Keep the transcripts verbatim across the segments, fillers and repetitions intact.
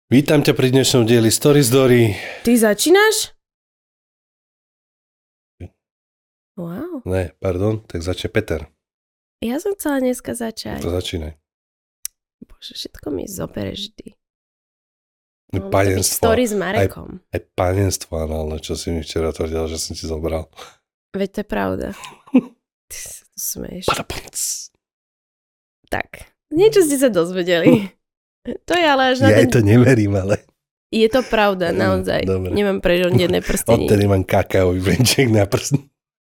Vítam ťa pri dnešnom dieli Story z Dory. Ty začínaš? Wow. Ne, pardon, tak začne Peter. Ja som chcela dneska začať. To začínaj. Bože, všetko mi zobereš vždy. No, Panenstvo. Story s Marekom. Aj, aj panenstvo análne, čo si mi včera tvrdil, že som ti zobral. Veď to je pravda. Ty sa to smeješ. Tak, niečo ste sa dozvedeli. To je ale až na Ja ten... to neverím, ale... Je to pravda, naozaj. Dobre. Nemám prežondené prstenie. Odtedy mám kakaový venček na prst.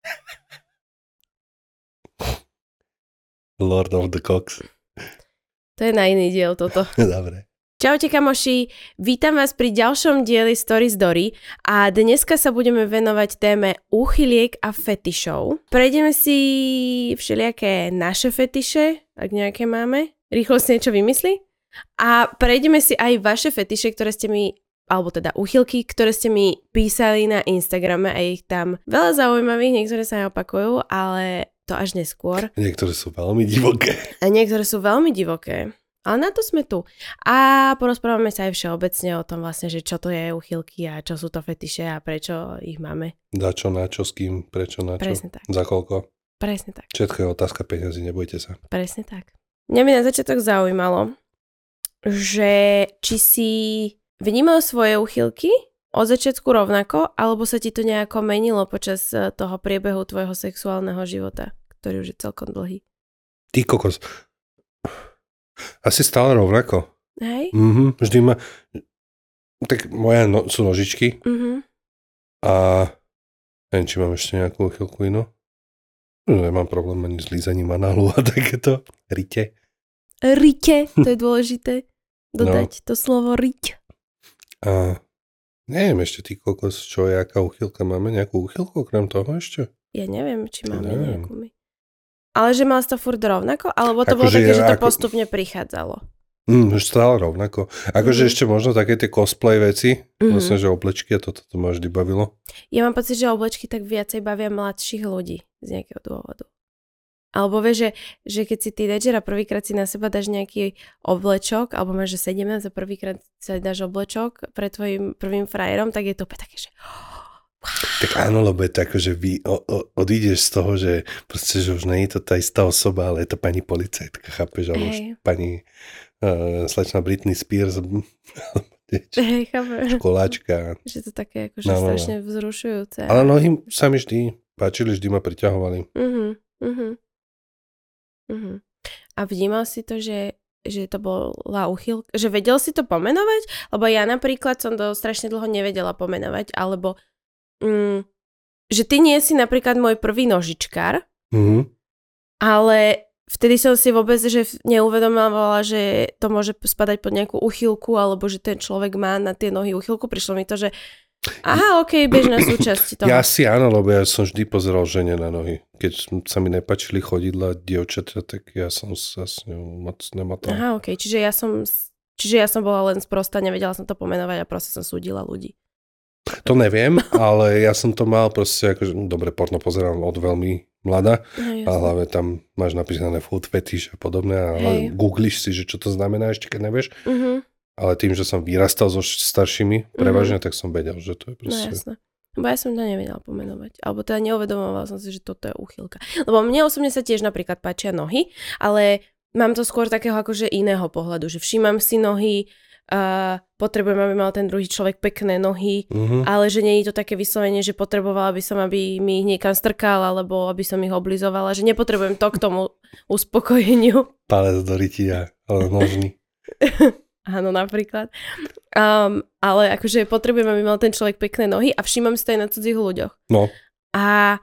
Lord of the Cocks. To je na iný diel toto. Dobre. Čaute kamoši, vítam vás pri ďalšom dieli Story z Dory a dneska sa budeme venovať téme úchyliek a fetišov. Prejdeme si všelijaké naše fetiše, ak nejaké máme. Rýchlo si niečo vymysli. A prejdeme si aj vaše fetiše, ktoré ste mi, alebo teda úchylky, ktoré ste mi písali na Instagrame a je ich tam veľa zaujímavých, niektoré sa aj opakujú, ale to až neskôr. Niektoré sú veľmi divoké. A niektoré sú veľmi divoké. Ale na to sme tu. A porozprávame sa aj všeobecne o tom vlastne, že čo to je úchylky a čo sú to fetiše a prečo ich máme. Za čo, na čo, s kým, prečo, na čo. Presne tak. Za koľko. Presne tak. Všetko je otázka peniazy, nebojte sa. Presne tak. Mňa by na začiatok zaujímalo, že či si vnímal svoje úchylky od začiatku rovnako, alebo sa ti to nejako menilo počas toho priebehu tvojho sexuálneho života, ktorý už je celkom dlhý. Ty kokos. Asi stále rovnako. Hej? Mhm, vždy ma... Tak moje no, sú nožičky. Mhm. A neviem, či mám ešte nejakú úchylku inú. No, nemám problém ani s lízaním análu a takéto. Rite. Rite, to je dôležité. Dodať no. To slovo riť. A neviem ešte, ty kokos, čo je, aká úchylka. Máme nejakú úchylku okrem toho ešte? Ja neviem, či máme neviem. nejakú my. Ale že mal to furt rovnako? Alebo to ako bolo také, je, že to ako... postupne prichádzalo? Mm, už stále rovnako. Akože mm. ešte možno také tie cosplay veci. Mm-hmm. Vlastne, že oblečky a toto to ma vždy bavilo. Ja mám pocit, že oblečky tak viacej bavia mladších ľudí z nejakého dôvodu. Alebo vieš, že, že keď si teenager a prvýkrát si na seba dáš nejaký oblečok, alebo máš, že sedemnásť a prvýkrát si dáš oblečok pre tvojim prvým frajerom, tak je to opäť také, že... Tak áno, lebo je to ako, že vy o, o, odídeš z toho, že proste, že už nie je to tá istá osoba, ale je to pani policajtka, chápeš? Alebo už pani uh, slečna Britney Spears, hey, školáčka. Že to také akože no, no, strašne vzrušujúce. Ale nohy sa mi vždy páčili, vždy ma priťahovali. Uh-huh, uh-huh. Uh-huh. A vnímal si to, že, že to bola úchylka, že vedel si to pomenovať? Lebo ja napríklad som to strašne dlho nevedela pomenovať, alebo mm, že ty nie si napríklad môj prvý nožičkár, uh-huh. ale vtedy som si vôbec že neuvedomovala, že to môže spadať pod nejakú úchylku, alebo že ten človek má na tie nohy úchylku. Prišlo mi to, že aha, okej, okay, bežná súčasť toho. Ja si áno, lebo ja som vždy pozeral žene na nohy. Keď sa mi nepačili chodidla dievčatia, tak ja som sa s ňou moc nematal. Aha, okej, okay. čiže ja som čiže ja som bola len sprostá, nevedela som to pomenovať a proste som súdila ľudí. To neviem, ale ja som to mal proste akože, dobre, porno pozerám od veľmi mladá Hej, a hlavne tam máš napísané food fetish a podobné a googliš si, že čo to znamená ešte, keď nevieš. Uh-huh. Ale tým, že som vyrastal so staršími prevažne, mm. tak som vedel, že to je proste... No jasné. Lebo ja som to nevedela pomenovať. Alebo teda neuvedomovala som si, že toto je úchylka. Lebo mne osobne sa tiež napríklad páčia nohy, ale mám to skôr takého akože iného pohľadu, že všímam si nohy, uh, potrebujem, aby mal ten druhý človek pekné nohy, mm-hmm. ale že nie je to také vyslovene, že potrebovala by som, aby mi ich niekam strkal, alebo aby som ich oblizovala, že nepotrebujem to k tomu uspokojeniu. Palec do rytia, ale nožný. Áno, napríklad. Um, ale akože potrebujem, aby mal ten človek pekné nohy a všímam si to aj na cudzích ľuďoch. No. A,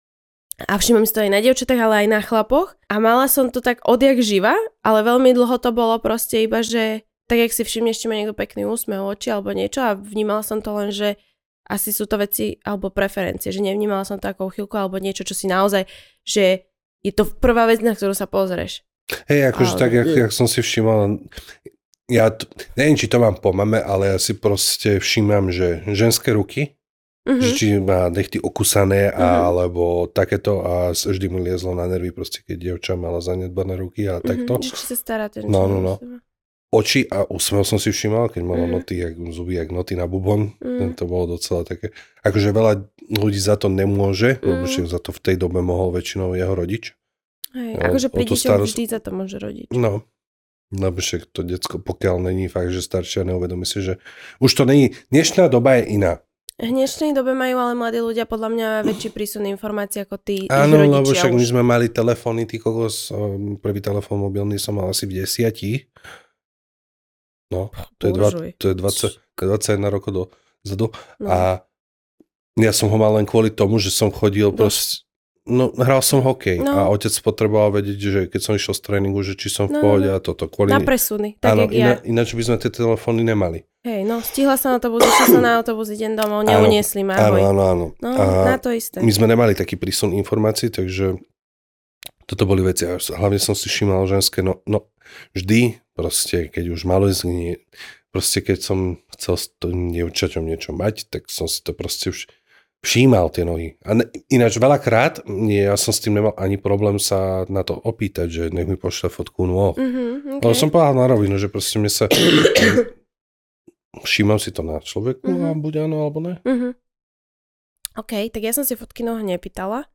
a všímam si to aj na dievčatách, ale aj na chlapoch. A mala som to tak odjak živa, ale veľmi dlho to bolo proste iba, že tak jak si všimneš, či má niekto pekný úsmev, oči alebo niečo a vnímala som to len, že asi sú to veci alebo preferencie, že nevnímala som to ako úchylku alebo niečo, čo si naozaj, že je to prvá vec, na ktorú sa pozrieš. Hej, akože ale... tak, jak, jak som si všímal... Ja t- neviem, či to mám po mame, ale ja si proste všímam, že ženské ruky, uh-huh. že či má nechty okusané uh-huh. alebo takéto a vždy mu liezlo na nervy proste, keď dievča mala zanedbané ruky a takto. Uh-huh. Či sa stará ten No, no, no. oči a úsmev som si všímal, keď mala Mhm. noty, jak zuby, jak noty na bubon. Mm. To bolo docela také... Akože veľa ľudí za to nemôže, Mm. lebo však za to v tej dobe mohol väčšinou jeho rodič. Hej, No, akože pri o tú deťoch starosť- vždy za to môže rodič. No, lebo však to decko, pokiaľ není fakt, že staršia, neuvedomí si, že už to není... Dnešná doba je iná. V dnešnej dobe majú ale mladí ľudia podľa mňa väčší prísun informácií ako tí ich Áno, rodičia. lebo však my už. sme mali telefóny, ty kokos, um, prvý telefón mobilný som mal asi v desiatich. No, to je, dva, Božuj. to je dvadsať, to je dvadsaťjeden rokov dozadu. No. A ja som ho mal len kvôli tomu, že som chodil proste, no hral som hokej No. a otec potreboval vedieť, že keď som išiel z tréningu, že či som v No, no, pohode no. a toto. Kvôli... Na presuny, tak Áno, jak ja. iná, ináč by sme tie telefóny nemali. Hej, no, stihla sa na autobus, išla sa na autobus, idem domov, Áno, neuniesli ma, Áno, ahoj. áno, áno. No, A na to isté. my sme nemali taký prísun informácií, takže toto boli veci. A hlavne som si všímal ženské, no, no vždy, proste, keď už malo ísť, proste keď som chcel s tým dievčaťom niečo mať, tak som si to proste vš- všímal tie nohy. A ne, ináč veľakrát, nie, ja som s tým nemal ani problém sa na to opýtať, že nech mi pošle fotku nôh. Mhm, Ale okay. som povedal na rovinu, že proste mne sa... Všímam si to na človeku Mhm. a buď áno, alebo ne. Mhm. OK, tak ja som si fotky noh nepýtala.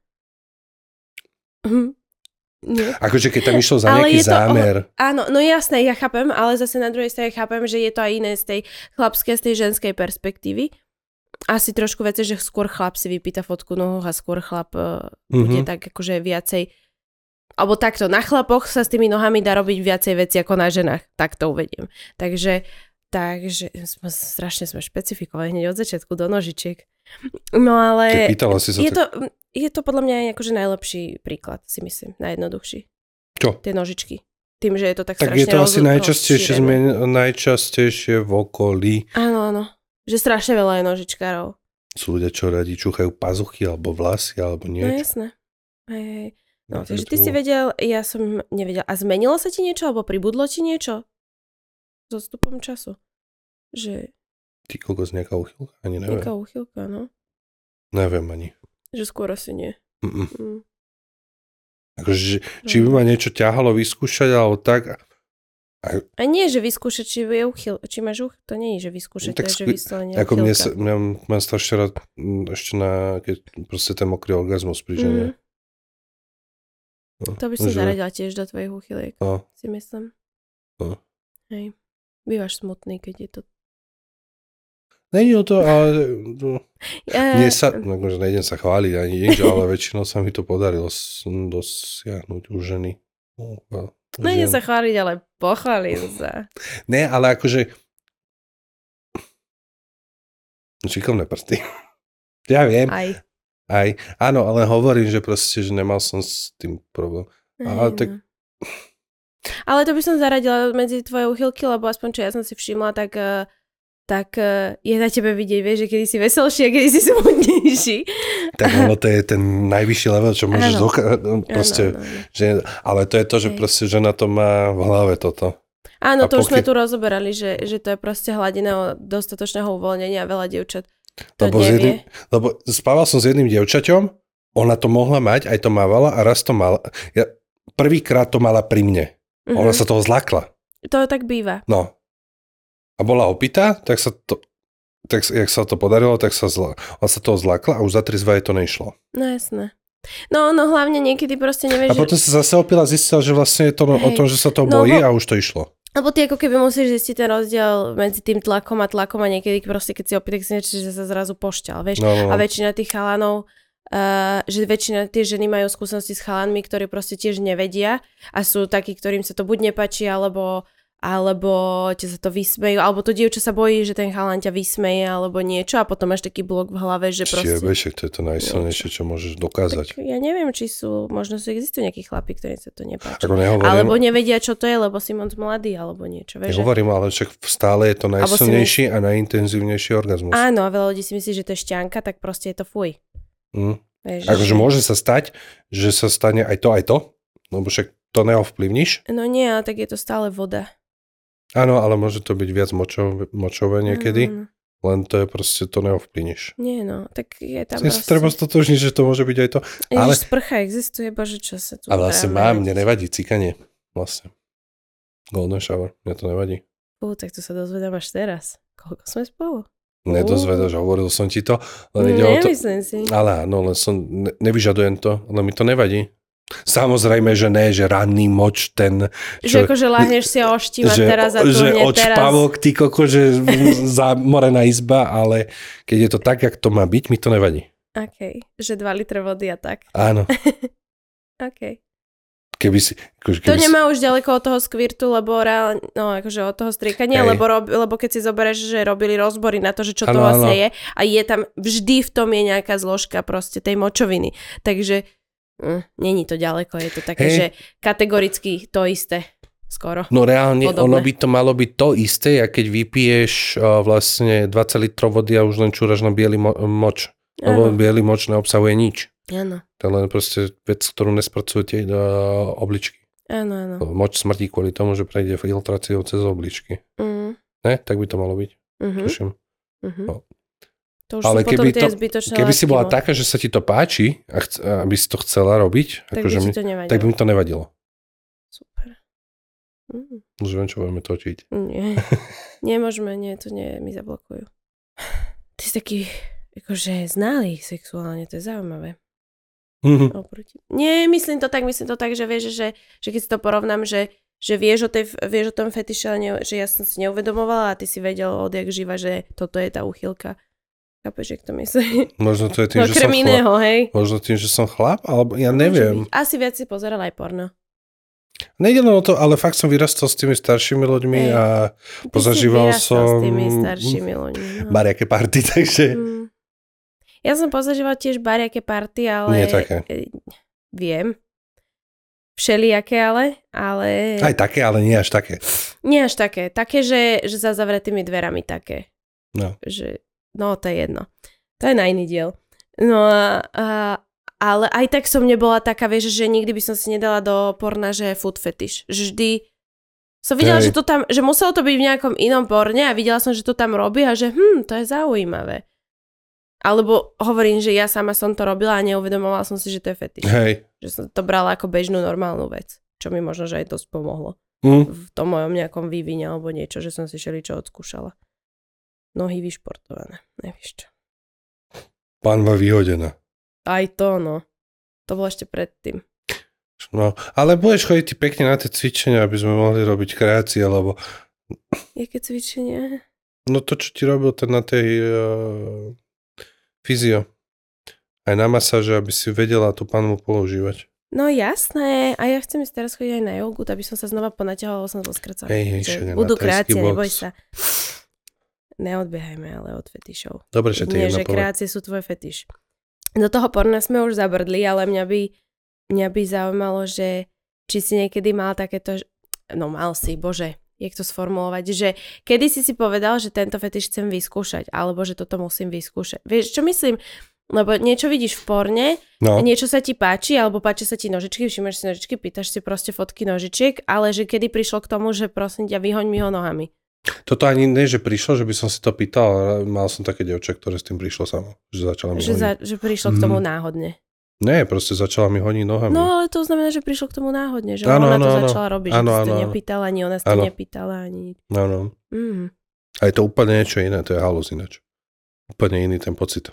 Mhm. Nie. Akože keď tam išlo za Ale nejaký je to- zámer. Áno, no jasné, ja chápem, ale zase na druhej strane chápem, že je to aj iné z tej chlapskej, z tej ženskej perspektívy. Asi trošku veci, že skôr chlap si vypýta fotku nohou a skôr chlap uh, bude Mhm. tak akože viacej, alebo takto, na chlapoch sa s tými nohami dá robiť viacej veci ako na ženách, tak to uvediem. Takže, takže sme, strašne sme špecifikovali hneď od začiatku do nožičiek. No Keď ale pýtala si sa je tak... to, je to podľa mňa akože najlepší príklad, si myslím, najjednoduchší. Čo? Tie nožičky. Tým, že je to tak, Tak strašne je to asi roz- najčastejšie, rozšírené. zmen- najčastejšie v okolí. Áno, áno. Že strašne veľa je nožičkárov. Sú ľudia, čo radi čúchajú pazuchy, alebo vlasy, alebo No niečo. jasné. Hej, hej. No, Ja takže to ty si bolo- vedel, ja som nevedel. A zmenilo sa ti niečo, alebo pribudlo ti niečo? S odstupom času. Že Ty kokos, nejaká uchylka? Ani neviem. nejaká úchylka, no. Neviem ani. Že skôr asi nie. Mm-mm. Mm. Akože, či- či by ma niečo ťahalo vyskúšať, alebo tak. A nie, že vyskúšať, či je uchyl, či máš uch, to nie je, že vyskúšať, Tak to je, že skú- vyslovene Ako mne uchylka. sa, mňa, mám strašne rád mm, ešte na, keď proste ten mokrý orgazmus pri žene. Mm. No, To by som že- zaradila tiež do tvojich uchyliek, No, si myslím. No. Hej. Bývaš smutný, keď je to... není o to, ale no, Ja, nie sa, akože nejdem sa chváliť ani nič, ale väčšinou sa mi to podarilo s- dosiahnuť u ženy. No, a- no nie žien. sa chváliť, ale pochválim sa. Ne, ale akože šikovné prsty. Ja viem, Aj. aj, áno, ale hovorím, že proste, že nemal som s tým problém. Ale Hej, tak- no. Ale to by som zaradila medzi tvoje uchylky, lebo aspoň čo ja som si všimla, tak, eh, tak eh, je na tebe vidieť, vieš, že kedy si veselší a kedy si smutnejší. Tak ono to je ten najvyšší level, čo môžeš Áno. dokázať. Proste, Áno, áno, áno. že, ale to je to, že Hej. proste žena to má v hlave toto. Áno, A to už sme pokiaľ- tu rozoberali, že, že to je proste hladina dostatočného uvoľnenia a veľa dievčat to Lebo, s jedným, nevie. lebo spával som s jedným dievčaťom, ona to mohla mať, aj to mávala a raz to mala. Ja, prvýkrát to mala pri mne. Mhm. Ona sa toho zlakla. To tak býva. No. A bola opitá, tak sa to, tak, jak sa to podarilo, tak sa zla, ona sa toho zlakla a už za tri zvaje to nešlo. No jasné. No, no hlavne niekedy proste nevieš, A potom sa zase opila a zistila, že vlastne je to o Hej. tom, že sa to No, bojí bo- a už to išlo. lebo ty ako keby musíš zistiť ten rozdiel medzi tým tlakom a tlakom a niekedy proste, keď si opýtak si niečo, že sa zrazu pošťal, vieš. No, no, A no. väčšina tých chalanov, uh, že väčšina tie ženy majú skúsenosti s chalanmi, ktorí proste tiež nevedia a sú takí, ktorým sa to buď nepáči, alebo, alebo ťa sa to vysmejú, alebo to dievča sa bojí, že ten chalan ťa vysmeje, alebo niečo a potom máš taký blok v hlave, že proste... Čiže, však to je to najsilnejšie, čo môžeš dokázať. Tak ja neviem, či sú, možno sú existujú nejakí chlapi, ktorým sa to nepáči. Ako nehovorím, Alebo nevedia, čo to je, lebo si moc mladý, alebo niečo, vieš. že- nehovorím, ale však stále je to Alebo si najsilnejší a najintenzívnejší orgazmus. Áno, a veľa ľudí si myslí, že to je šťanka, tak proste je to fuj. Mm. Vieš, Akože že- môže sa stať, že sa stane aj to, aj to, lebo však to neovplyvníš. No nie, ale tak je to stále voda. Áno, ale môže to byť viac močové, močové niekedy, Áno, áno. len to je proste, to neovplyvníš. Nie no, tak je tam Ja proste... sa treba stotožniť, že to môže byť aj to. Ježiš, ale- sprcha existuje, bože, čo sa tu... Ale vlastne dá mám, merať. mne nevadí cikanie. Vlastne. Golden shower, mne to nevadí. Fú, tak to sa dozvedám až teraz. Koľko sme spolu? Nedozvedaš, hovoril som ti to. Len ide Nemyslím o to, si. Ale áno, len som, ne, nevyžadujem to, ale mi to nevadí. Samozrejme, že ne, že ranný moč ten... Čo, že akože láhneš si a oštímať že, teraz a tu že nie od teraz. špavok, ty koko, že zamorená izba, ale keď je to tak, jak to má byť, mi to nevadí. OK, že dva litre vody a tak. Áno. OK. Keby si, akože keby to nemá si... už ďaleko od toho skvirtu, lebo reálne, no akože od toho striekania, lebo, rob, lebo keď si zoberieš, že robili rozbory na to, že čo ano, to vlastne ano. je a je tam, vždy v tom je nejaká zložka proste tej močoviny. Takže hm, není to ďaleko, je to také, hey. že kategoricky to isté skoro. No reálne, podobné. Ono by to malo byť to isté, a keď vypiješ uh, vlastne dvadsať litrov vody a už len čúraš na biely mo- moč. Lebo biely moč neobsahuje nič. Áno. To je len proste vec, ktorú nespracujete do obličky. Áno, áno. Moč smrtí kvôli tomu, že prejde filtráciou cez obličky. Mm. Ne? Tak by to malo byť. Mm-hmm. Tuším. Mm-hmm. No. To už ale keby, to, keby si bola no. taká, že sa ti to páči a chc- aby si to chcela robiť, tak, akože by, mi, to tak by mi to nevadilo. Super. Mm. Už viem, čo budeme točiť. Nie. Nemôžeme, nie, to nie, mi zablokujú. Ty si taký akože znalý sexuálne, to je zaujímavé. Mm-hmm. Oproti. Nie, myslím to tak, myslím to tak, že vieš, že, že keď si to porovnám, že, že vieš, o tej, vieš o tom fetiši, ale ne, že ja som si neuvedomovala a ty si vedel odjak živa, že toto je tá úchylka. Chápeš, jak to myslí? Možno to je tým, no, že som iného, chlap. Hej? Možno tým, že som chlap, alebo ja neviem. Asi viac si pozeral aj porno. Nejde len o to, ale fakt som vyrastal s tými staršími ľuďmi hey. a pozažíval som... s tými staršími ľuďmi. No. Bariaké party, takže... Mm. Ja som pozažíval tiež bariaké party, ale... Nie také. Viem. Všelijaké ale, ale... Aj také, ale nie až také. Nie až také. Také, že, že za zavretými dverami také. No. Že, no, to je jedno. To je na iný diel. No a... a ale aj tak som nebola taká, vieš, že nikdy by som si nedala do porna, že food fetish. Vždy som videla, Hej. že to tam, že muselo to byť v nejakom inom porne a videla som, že to tam robí a že hm, to je zaujímavé. Alebo hovorím, že ja sama som to robila a neuvedomovala som si, že to je fetiš. Hej. Že som to brala ako bežnú normálnu vec. Čo mi možno, že aj dosť pomohlo. Mm. V tom mojom nejakom vývine alebo niečo, že som si všeličo odskúšala. Nohy vyšportované. Nevíš čo. Pánva vyhodená. Aj to, no. To bolo ešte predtým. No, ale budeš chodiť ty pekne na tie cvičenia, aby sme mohli robiť kreácie, lebo... Jaké cvičenie? No to, čo ti robil ten na tej uh, fyzio. Aj na masáže, aby si vedela tú panvu používať. No jasné. A ja chcem ísť teraz chodiť aj na jogu, aby som sa znova ponaťahovala, som poskracala. Hej, hej, budú kreácie, neboj sa. Neodbiehajme ale od fetišov. Dobre, že ty Nie, že kreácie sú tvoj fetiš. Do toho porna sme už zabrdli, ale mňa by, mňa by zaujímalo, že či si niekedy mal takéto, no mal si, bože, jak to sformulovať, že kedy si si povedal, že tento fetiš chcem vyskúšať, alebo že toto musím vyskúšať. Vieš, čo myslím? Lebo niečo vidíš v porne, no. niečo sa ti páči, alebo páči sa ti nožičky, všimáš si nožičky, pýtaš si proste fotky nožičiek, ale že kedy prišlo k tomu, že prosím ťa, vyhoň mi ho nohami. Toto ani nie, že prišlo, že by som si to pýtal, ale mal som také dievča, ktoré s tým prišlo samo. Že začala mi že, za, že prišlo k tomu mm. náhodne. Nie, proste začala mi honiť nohami. No ale to znamená, že prišlo k tomu náhodne, že ano, ona ano, to ano. začala robiť, ano, že si ano, to ano. nepýtala, ani ona si to nepýtala, ani... Áno. Mm. A je to úplne niečo iné, to je halus ináč. Úplne iný ten pocit.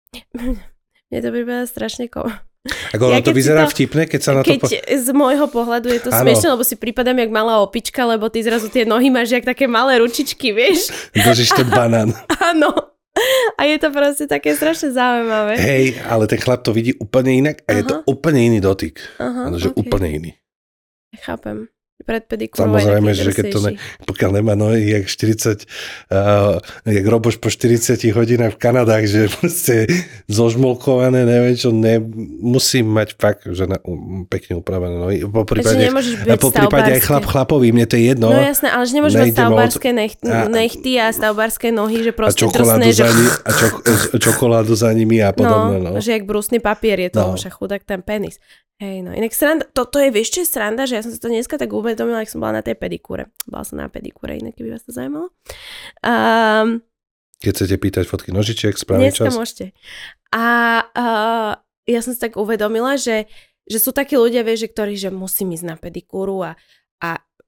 Mne to prípada strašne kom... Ako ja, to vyzerá to, vtipne, keď sa na to... Keď po... z môjho pohľadu je to ano. Smiešne, lebo si prípadám jak malá opička, lebo ty zrazu tie nohy máš jak také malé ručičky, vieš? Držíš ten banán. Áno. A je to proste také strašne zaujímavé. Hej, ale ten chlap to vidí úplne inak a Aha. je to úplne iný dotyk. Aha, že okay. úplne iný. Chápem. Pred pedikúrou samozrejme, že keď to ne, pokiaľ nemá nohy, jak štyridsať, uh, jak Roboš po štyridsiatich hodinách v Kanadách, že proste zožmolkované, neviem čo, ne, musím mať fakt, že na, um, pekne upravené nohy. Po prípade, po prípade aj chlap chlapový, mne to je jedno. No jasné, ale že nemôžeš mať stavbárske od... nechty, nechty a stavbárske nohy, že proste drsné, že... Ni, a čok, čokoládu za nimi a podobne. No, no. že jak brúsny papier je to, no. Však chudák ten penis. Hej, no inak sranda, toto je, vieš čo je sranda, že ja som sa to dneska tak uvedomila, ak som bola na tej pedikúre. Bola som na pedikúre, inak keby vás to zaujímalo. Um, Keď chcete pýtať fotky nožičiek, správny dneska čas. Dneska môžete. A uh, ja som sa tak uvedomila, že, že sú takí ľudia, vieš, že ktorí, že musím ísť na pedikúru a, a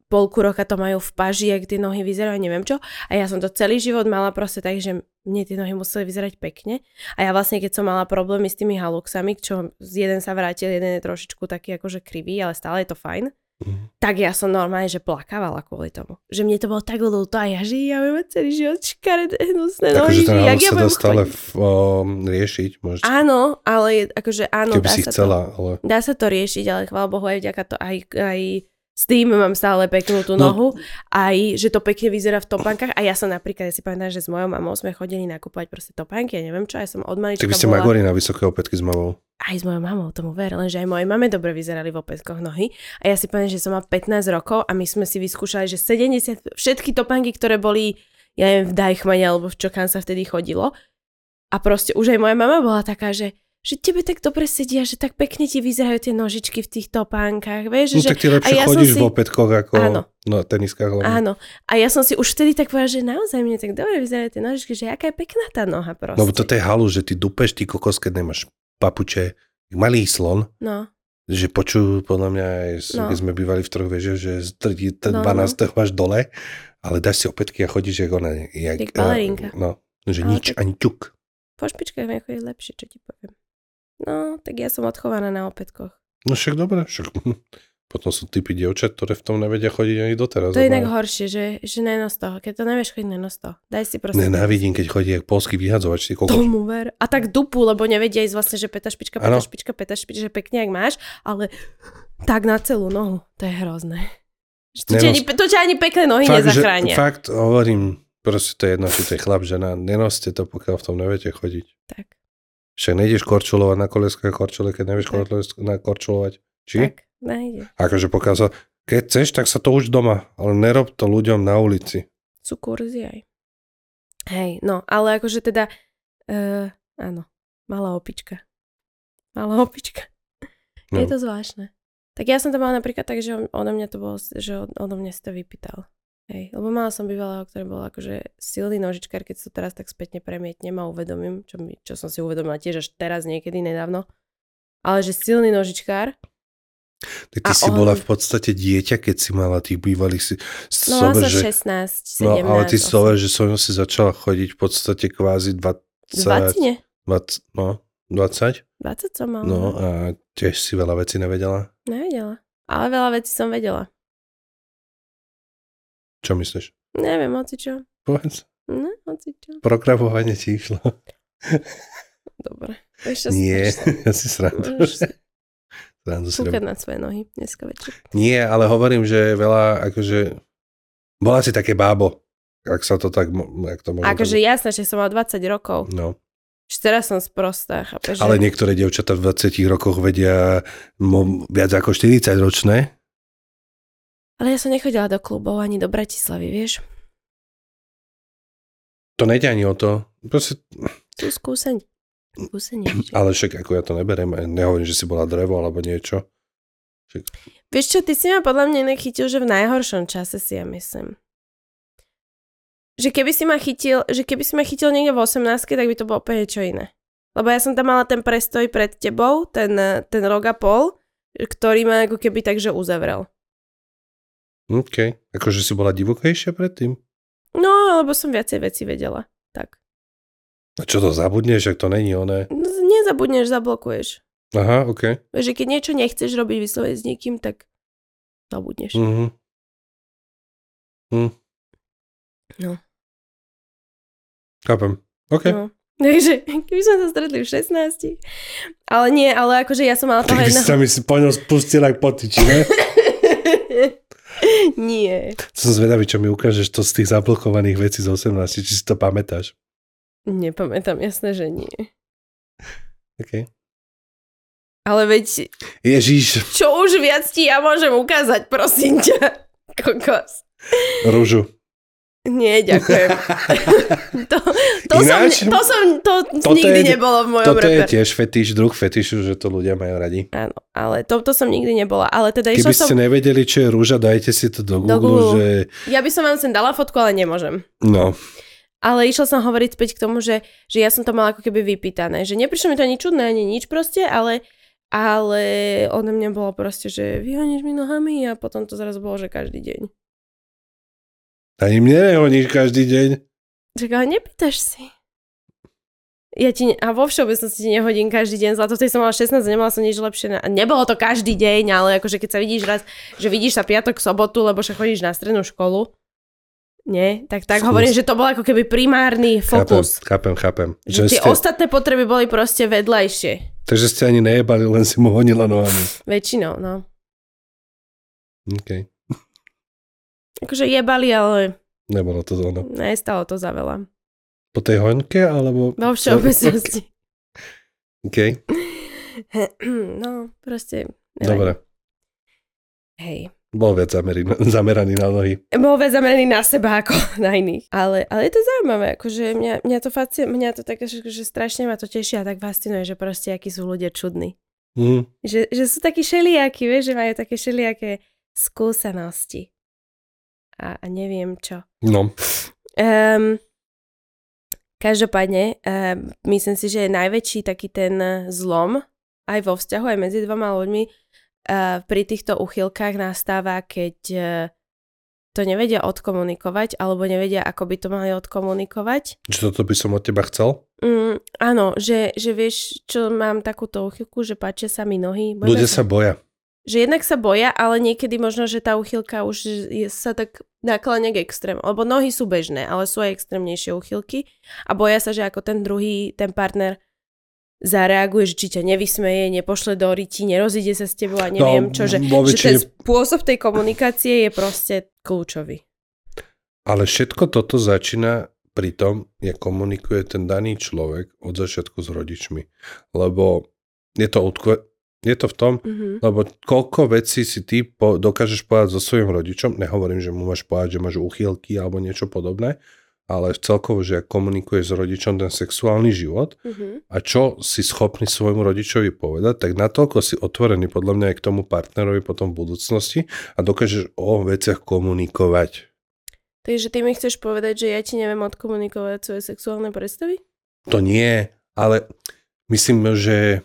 polku roka to majú v paži, jak tie nohy vyzerajú, neviem čo. A ja som to celý život mala proste tak, že mne tie nohy museli vyzerať pekne. A ja vlastne, keď som mala problémy s tými haluxami, čo jeden sa vrátil, jeden je trošičku taký akože krivý, ale stále je to fajn, mm. tak ja som normálne, že plakávala kvôli tomu. Že mne to bolo tak ľúto a ja, že ja budem mať celý život škaredé hnusné nohy. Takže ten halux ja sa dá stále v, um, riešiť. Môžete... Áno, ale akože áno, Keby dá si sa chcela, to, ale... dá sa to riešiť, ale chvála Bohu aj vďaka to aj, aj s tým mám stále peknú tú no. nohu, aj že to pekne vyzerá v topánkach a ja som napríklad, ja si pamätám, že s mojou mamou sme chodili nakúpať proste topánky, ja neviem čo, ja som od malička bola... Tak by ste bola... magori na vysoké opätky s mamou. Aj s mojou mamou, tomu ver, lenže aj mojej mame dobre vyzerali v opätkoch nohy a ja si pamätám, že som mal pätnásť rokov a my sme si vyskúšali, že sedemdesiat všetky topánky, ktoré boli, ja neviem, v Deichmanne alebo v čo kam sa vtedy chodilo a proste už aj moja mama bola taká, že že tebe tak dobre sedia, že tak pekne ti vyzerajú tie nožičky v tých topánkach, vieš? No že... tak ty lepšie ja chodíš si... v opätkoch ako áno. Na teniskách. Hlavne. Áno. A ja som si už vtedy tak povedala, že naozaj mne tak dobre vyzerajú tie nožičky, že aká je pekná tá noha proste. No toto je halu, že ty dupeš, ty kokos, keď nemáš papuče, malý slon, no. že počujú podľa mňa aj, no. keď sme bývali v troch veže, že z dvanásteho no. až dole, ale dáš si opätky a chodíš, jak ona. Jak, jak balerinka. No, že ale nič, tak... ani ťuk. Po špičkách mi chodí lepšie, čo ti poviem. No, tak ja som odchovaná na opätkoch. No však dobre, však potom sú typy dievčat, ktoré v tom nevedia chodiť ani doteraz. To je inak horšie, že, že nenos toho. Keď to nevieš chodiť, nenos toho. Daj si proste... Nenávidím, keď chodí jak polský vyhadzovač. Tomu ver. A tak dupu, lebo nevedia ísť vlastne, že peta špička, peta špička, peta špička, že pekne jak máš, ale tak na celú nohu. To je hrozné. To ťa ani, to ťa ani pekné nohy fakt, nezachránia. Že, fakt, hovorím, proste to je jedno, či to je chlap, žena. Nenoste to, pokiaľ v tom neviete chodiť. Tak. Však nejdeš korčulovať na koleskách korčule, keď nevieš korčulovať. Či? Tak, nejde. Akože pokiaľ sa, keď chceš, tak sa to už doma, ale nerob to ľuďom na ulici. Sú kurzy aj. Hej, no, ale akože teda, uh, áno, malá opička. Malá opička. No. Je to zvláštne. Tak ja som to mala napríklad tak, že odo mňa to bolo, že odo mňa si to vypýtal. Hej, lebo mala som bývalého, ktorý bol akože silný nožičkár, keď sa to teraz tak spätne premietnem a uvedomím, čo, mi, čo som si uvedomila tiež až teraz niekedy nedávno, ale že silný nožičkár. Tak ty si on... bola v podstate dieťa, keď si mala tých bývalých si... No mala som že... šestnásť, sedemnásť. No ale ty si sover, že som si začala chodiť v podstate kvázi dvadsať... dvadsať? dvadsať no, dvadsať? dvadsať som mala. No a tiež si veľa vecí nevedela? Nevedela, ale veľa vecí som vedela. Čo myslíš? Neviem, hoci čo. Povedz. No, hoci čo. Programovanie ti išlo. Dobre. Ešte Nie, ja si srandu. Kúkať na svoje nohy dneska večer. Nie, ale hovorím, že veľa, akože, bola si také bábo, ak sa to tak, ak to môžem. Akože jasné, že som mal dvadsať rokov. No. Že teraz som sprostá, chápeš? Ale niektoré dievčatá v dvadsiatich rokoch vedia mo, viac ako štyridsať ročné. Ale ja som nechodila do klubov ani do Bratislavy, vieš? To nejde ani o to. Proste... Sú skúsení. Skúsení. Ale však ako ja to neberiem, nehovorím, že si bola drevo alebo niečo. Však... Vieš čo, ty si ma podľa mňa nechytil, že v najhoršom čase si ja myslím. Že keby si ma chytil, že keby si ma chytil niekde v osemnástke, tak by to bolo úplne čo iné. Lebo ja som tam mala ten prestoj pred tebou, ten, ten rok a pol, ktorý ma ako keby takže uzavrel. OK. Akože si bola divokejšia predtým? No, lebo som viacej veci vedela. Tak. A čo to zabudneš, ak to není oné? Nezabudneš, zablokuješ. Aha, OK. Vieš, že keď niečo nechceš robiť vyslovene s niekým, tak zabudneš. Mhm. Hm. No. Chápem. OK. No. Takže, keby sme sa stretli v šestnástich. Ale nie, ale akože ja som mala toho jedného... Ty by si sa mi si po ňom spustil aj potiči, ne? Nie. Som zvedavý, čo mi ukážeš to z tých zablokovaných vecí z osemnástich, či si to pamätáš. Nepamätám, jasné, že nie. OK. Ale veď... Ježiš. Čo už viac ti ja môžem ukázať, prosím ťa. Kokos. Rúžu. Nie, ďakujem. to, to, Ináč, som, to som, to nikdy je, nebolo v mojom toto reper. Toto je tiež fetiš, druh fetišu, že to ľudia majú radi. Áno, ale to, to som nikdy nebola. Ale teda Keby ste som... nevedeli, čo je rúža, dajte si to do Google, do Google. Že... Ja by som vám sem dala fotku, ale nemôžem. No. Ale išla som hovoriť späť k tomu, že, že ja som to mala ako keby vypýtané. Že neprišlo mi to ani čudné, ani nič proste, ale, ale odo mňa bolo proste, že vyhoníš mi nohami a potom to zrazu bolo, že každý deň. Ani mne nehoníš každý deň. Čak, ale nepýtaš si. Ja ti ne- a vo všeobecnosti ti nehodím každý deň, zlato, vtedy som mala šestnásť, nemala som nič lepšie. Na- nebolo to každý deň, ale akože keď sa vidíš raz, že vidíš sa piatok, sobotu, lebo však chodíš na strednú školu, nie? Tak, tak hovorím, že to bol ako keby primárny fokus. Chápem, chápem. chápem. Že, že tie ste... ostatné potreby boli proste vedľajšie. Takže ste ani nejebali, len si mu honila nohami. Väčšinou, no. OK. Akože jebali, ale... Nebolo to ono. Nestalo to za veľa. Po tej hoňke, alebo... Vo všeobecnosti. OK. No, proste... Neviem. Dobre. Hej. Bol viac zameraný, zameraný na nohy. Bol viac zameraný na seba ako na iných. Ale, ale je to zaujímavé, akože mňa, mňa to fascinuje, mňa to tak, že, že strašne ma to teší a tak fascinuje, že proste akí sú ľudia čudní. Mm. Že, že sú takí šelijakí, vieš, že majú také šelijaké skúsenosti. A, a neviem čo. No. Um, každopádne, um, myslím si, že je najväčší taký ten zlom aj vo vzťahu, aj medzi dvoma ľuďmi uh, pri týchto uchýlkách nastáva, keď uh, to nevedia odkomunikovať, alebo nevedia, ako by to mali odkomunikovať. Čo toto by som od teba chcel? Mm, áno, že, že vieš, čo mám takúto uchýlku, že páčia sa mi nohy. Ľudia sa boja. Že jednak sa boja, ale niekedy možno, že tá uchýlka už je, sa tak nakláňa k extrému. Lebo nohy sú bežné, ale sú aj extrémnejšie uchýlky a boja sa, že ako ten druhý, ten partner zareaguje, že či ťa nevysmeje, nepošle do ryti, nerozíde sa s tebou a neviem no, čo, že, väčšine... že ten spôsob tej komunikácie je proste kľúčový. Ale všetko toto začína pri tom, jak komunikuje ten daný človek od začiatku s rodičmi. Lebo je to odkve... Je to v tom, mm-hmm. lebo koľko vecí si ty po, dokážeš povedať so svojím rodičom, nehovorím, že mu máš povedať, že máš uchýlky alebo niečo podobné, ale celkovo, že komunikuješ s rodičom ten sexuálny život mm-hmm. a čo si schopný svojmu rodičovi povedať, tak natoľko si otvorený podľa mňa aj k tomu partnerovi potom v budúcnosti a dokážeš o veciach komunikovať. Takže ty mi chceš povedať, že ja ti neviem odkomunikovať svoje sexuálne predstavy? To nie, ale myslím, že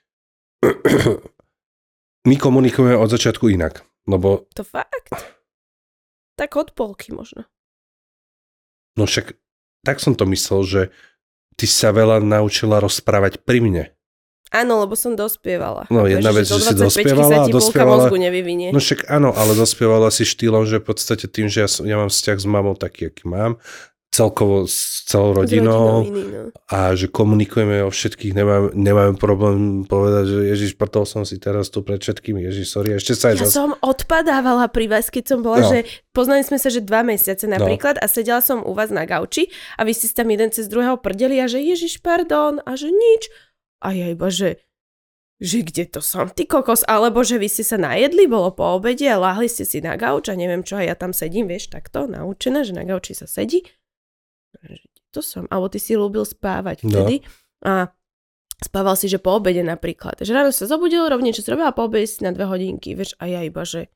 my komunikujeme od začiatku inak, lebo... To fakt? Tak od polky možno. No však, tak som to myslel, že ty sa veľa naučila rozprávať pri mne. Áno, lebo som dospievala. No jedna vec, že si dospievala a dospievala... mozgu nevyvinie. No však áno, ale dospievala si štýlom, že v podstate tým, že ja, som, ja mám vzťah s mamou taký, aký mám, celkovo s celou rodinou iný, no. A že komunikujeme o všetkých, nemáme, nemáme problém povedať, že Ježiš, prtol som si teraz tu pred všetkými, Ježiš, sorry, ešte sa aj... Ja zas... som odpadávala pri vás, keď som bola, no. že poznali sme sa, že dva mesiace napríklad no. a sedela som u vás na gauči a vy ste tam jeden cez druhého prdeli a že Ježiš, pardon, a že nič. A ja iba, že že kde to som, ty kokos, alebo že vy ste sa najedli, bolo po obede a láhli ste si na gauč a neviem čo, a ja tam sedím, vieš, takto, naučená, že na gauči sa sedí. To som, alebo ty si ľúbil spávať vtedy no. a spával si, že po obede napríklad. Že ráno sa zobudil, rovne čo zrobil a po obede si na dve hodinky, vieš, a ja iba, že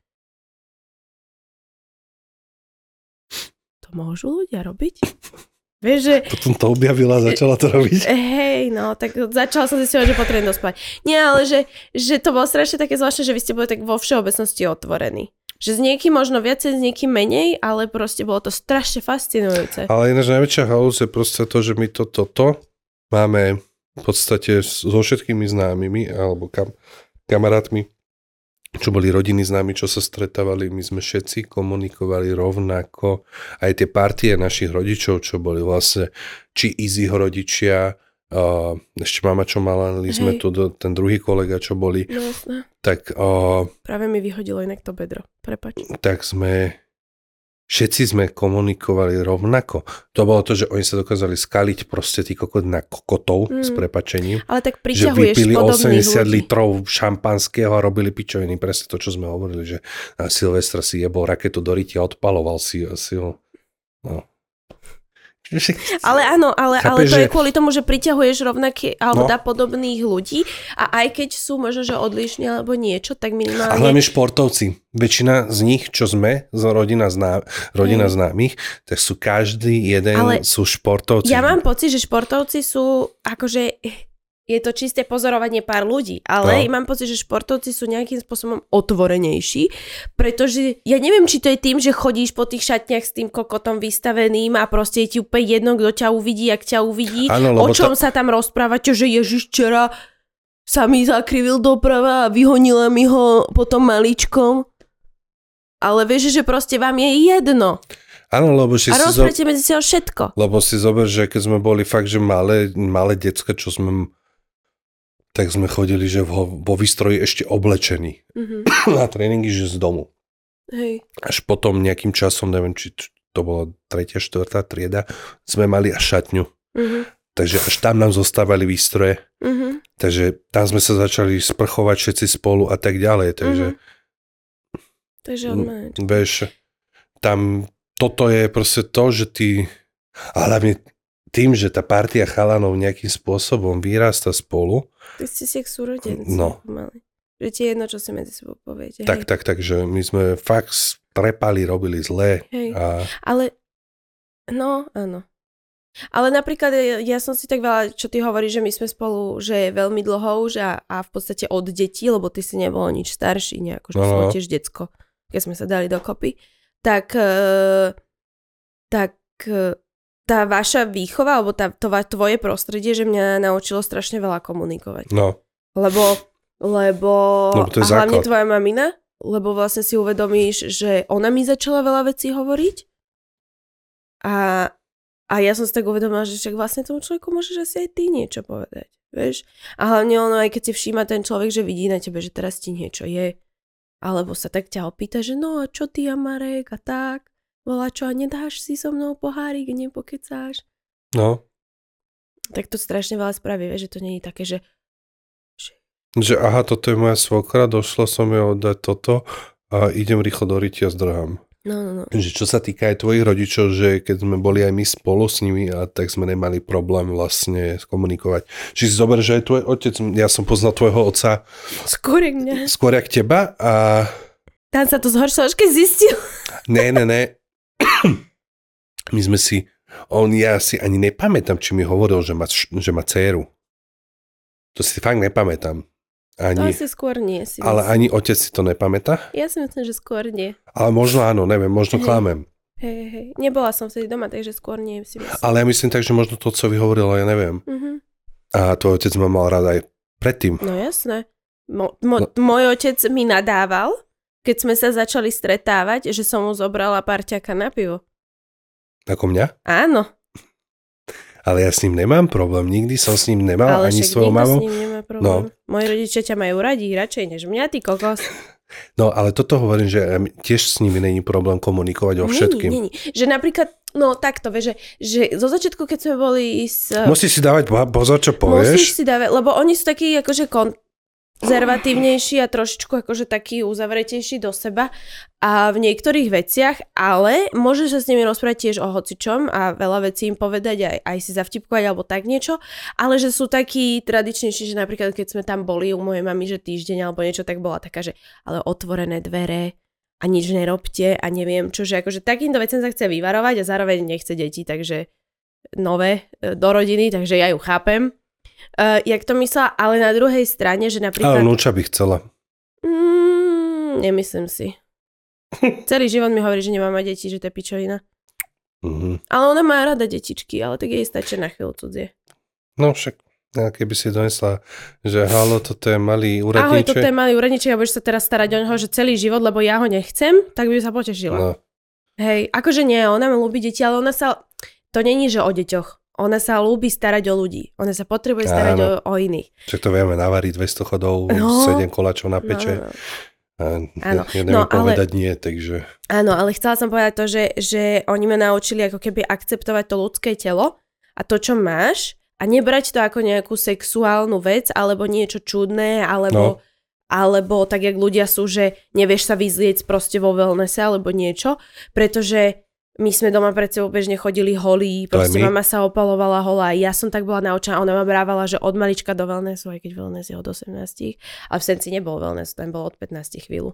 to môžu ľudia robiť? Vieš, že... Potom to objavila a začala to robiť. Hej, no, tak začala som zistiovať, že potrebujem dospať. Nie, ale že, že to bolo strašne také zvláštne, že vy ste boli tak vo všeobecnosti otvorení. Že s niekým možno viacej, s niekým menej, ale proste bolo to strašne fascinujúce. Ale ináč najväčšia halúz je proste to, že my toto to, to máme v podstate so všetkými známymi alebo kam, kamarátmi, čo boli rodiny známi, čo sa stretávali, my sme všetci komunikovali rovnako. Aj tie partie našich rodičov, čo boli vlastne, či Izzyho rodičia, uh, ešte mama, čo mala, sme tu, ten druhý kolega, čo boli. No jasné. Tak, uh, práve mi vyhodilo inak to bedro, prepáč. Tak sme, všetci sme komunikovali rovnako. To bolo to, že oni sa dokázali skaliť proste tí kokot na kokotov mm. s prepačením. Ale tak priťahuješ že vypili osemdesiat ľudí. litrov šampanského a robili pičoviny. Presne to, čo sme hovorili, že na Silvestra si jebol raketu do ryti a odpaloval si, si ho. No. Ale áno, ale, ale to že... je kvôli tomu, že priťahuješ rovnaké alebo no. podobných ľudí a aj keď sú možno, že odlišní alebo niečo, tak minimálne... A hlavne športovci. Väčšina z nich, čo sme, z rodina, zná, rodina hmm. známych, tak sú každý jeden, ale sú športovci. Ja mám pocit, že športovci sú akože... je to čisté pozorovanie pár ľudí, ale no. mám pocit, že športovci sú nejakým spôsobom otvorenejší, pretože ja neviem, či to je tým, že chodíš po tých šatniach s tým kokotom vystaveným a proste je ti úplne jedno, kto ťa uvidí, jak ťa uvidí, ano, o čom to... sa tam rozprávate, že Ježiš včera sa mi zakrivil doprava a vyhonila mi ho potom maličkom. Ale vieš, že proste vám je jedno. Áno, lebo si a rozprávate zo... medzi sebou všetko. Lebo si zober, že keď sme boli fakt, že malé, malé decka, čo sme... tak sme chodili, že vo, vo výstroji ešte oblečení. Mm-hmm. Na tréningy, že z domu. Hej. Až potom nejakým časom, neviem, či to bola tretia, štvrtá trieda, sme mali až šatňu. Mm-hmm. Takže až tam nám zostávali výstroje. Mm-hmm. Takže tam sme sa začali sprchovať všetci spolu a tak ďalej. Takže, mm-hmm. takže odmáč. Vieš, tam toto je proste to, že ty... A hlavne tým, že tá partia chalanov nejakým spôsobom vyrasta spolu. Ty ste si jak súrodenci. No. Mali. Že ti je jedno, čo si medzi sebou poviete. Tak, hej. tak, tak, že my sme fakt trepali, robili zlé. Hej. A... Ale, no, áno. Ale napríklad ja som si tak veľa, čo ty hovoríš, že my sme spolu, že je veľmi dlho už a, a v podstate od detí, lebo ty si nebolo nič starší, nejako, že no. som tiež decko, keď sme sa dali dokopy. Tak, tak tá vaša výchova, alebo tá, to tvoje prostredie, že mňa naučilo strašne veľa komunikovať. No. Lebo, lebo no, a hlavne tvoja mamina, lebo vlastne si uvedomíš, že ona mi začala veľa vecí hovoriť a, a ja som si tak uvedomila, že však vlastne tomu človeku môžeš asi aj ty niečo povedať, vieš? A hlavne ono, aj keď si všíma ten človek, že vidí na tebe, že teraz ti niečo je, alebo sa tak ťa opýta, že no a čo ty a Marek a tak, volá čo a nedáš si so mnou pohárik, nepokecáš. No. Tak to strašne veľa spraví, vieš, že to nie je také, že Že aha, toto je moja svokra, došla som jej oddať toto a idem rýchlo do rytia a zdrhám. No, no, no. Že čo sa týka aj tvojich rodičov, že keď sme boli aj my spolu s nimi, a tak sme nemali problém vlastne komunikovať. Čiže si zober, že aj tvoj otec, ja som poznal tvojho otca skôr jak mňa. Skôr jak teba a... Tam sa to zhoršilo, až keď zistil. Ne, ne, ne. My sme si... On, ja si ani nepamätám, či mi hovoril, že má, že má dcéru. To si fakt nepamätám. Ani, to asi skôr nie. Si ale myslím. Ani otec si to nepamätá? Ja si myslím, že skôr nie. Ale možno áno, neviem, možno hey. klamem. Hej, hej, nebola som vtedy doma, takže skôr nie si myslím. Ale ja myslím tak, že možno to, co vyhovorilo, ja neviem. Uh-huh. A tvoj otec ma mal rád aj predtým. No jasné. Mo, mo, no. Môj otec mi nadával, keď sme sa začali stretávať, že som mu zobrala parťaka na pivo. Ako mňa? Áno. Ale ja s ním nemám problém. Nikdy som s ním nemal, ale ani s tvojou mamou. Ale však nikto s ním nemá problém. No. Moji rodičia ťa majú radi, radšej než mňa, ty kokos. No, ale toto hovorím, že tiež s nimi není problém komunikovať o všetkým. Nie, nie, nie. Že napríklad, no takto, vieš, že, že zo začiatku, keď sme boli s... Musíš si dávať pozor, čo povieš. Musíš si dávať, lebo oni sú takí akože konzervatívnejší a trošičku akože taký uzavretejší do seba a v niektorých veciach, ale môžeš sa s nimi rozprávať tiež o hocičom a veľa vecí im povedať, aj, aj si zavtipkovať alebo tak niečo, ale že sú takí tradičnejší, že napríklad keď sme tam boli u mojej mamy, že týždeň alebo niečo, tak bola taká, že ale otvorené dvere a nič nerobte a neviem čo, že akože takýmto vecem sa chce vyvarovať a zároveň nechce deti, takže nové do rodiny, takže ja ju chápem. Uh, jak to myslela, ale na druhej strane, že napríklad... Ale vnúča by chcela. Mm, nemyslím si. Celý život mi hovorí, že nemá mať deti, že to je pičovina. Mm-hmm. Ale ona má rada detičky, ale tak jej stačí na chvíľu cudzie. No však, keby si donesla, že halo, toto je malý úradníček. Ahoj, toto je malý úradníček a budeš sa teraz starať o neho, že celý život, lebo ja ho nechcem, tak by sa potešila. No. Hej, akože nie, ona má ľúbi deti, ale ona sa... To není, že o deťoch. Ona sa ľúbi starať o ľudí. Ona sa potrebuje starať o, o iných. Čiže to vieme navariť dvesto chodov, no, sedem koláčov na peče. No, no. A áno. Ja neviem no, povedať ale, nie, takže... Áno, ale chcela som povedať to, že, že oni ma naučili ako keby akceptovať to ľudské telo a to, čo máš a nebrať to ako nejakú sexuálnu vec alebo niečo čudné, alebo, no. alebo tak, jak ľudia sú, že nevieš sa vyzlieť proste vo wellnesse alebo niečo, pretože my sme doma pred sebou bežne chodili holí, proste mama sa opalovala holá. Ja som tak bola naučená, ona ma brávala, že od malička do wellnessu, aj keď wellness je od osemnástich, ale v Senci nebol wellness, ten bol od pätnástich chvíľu.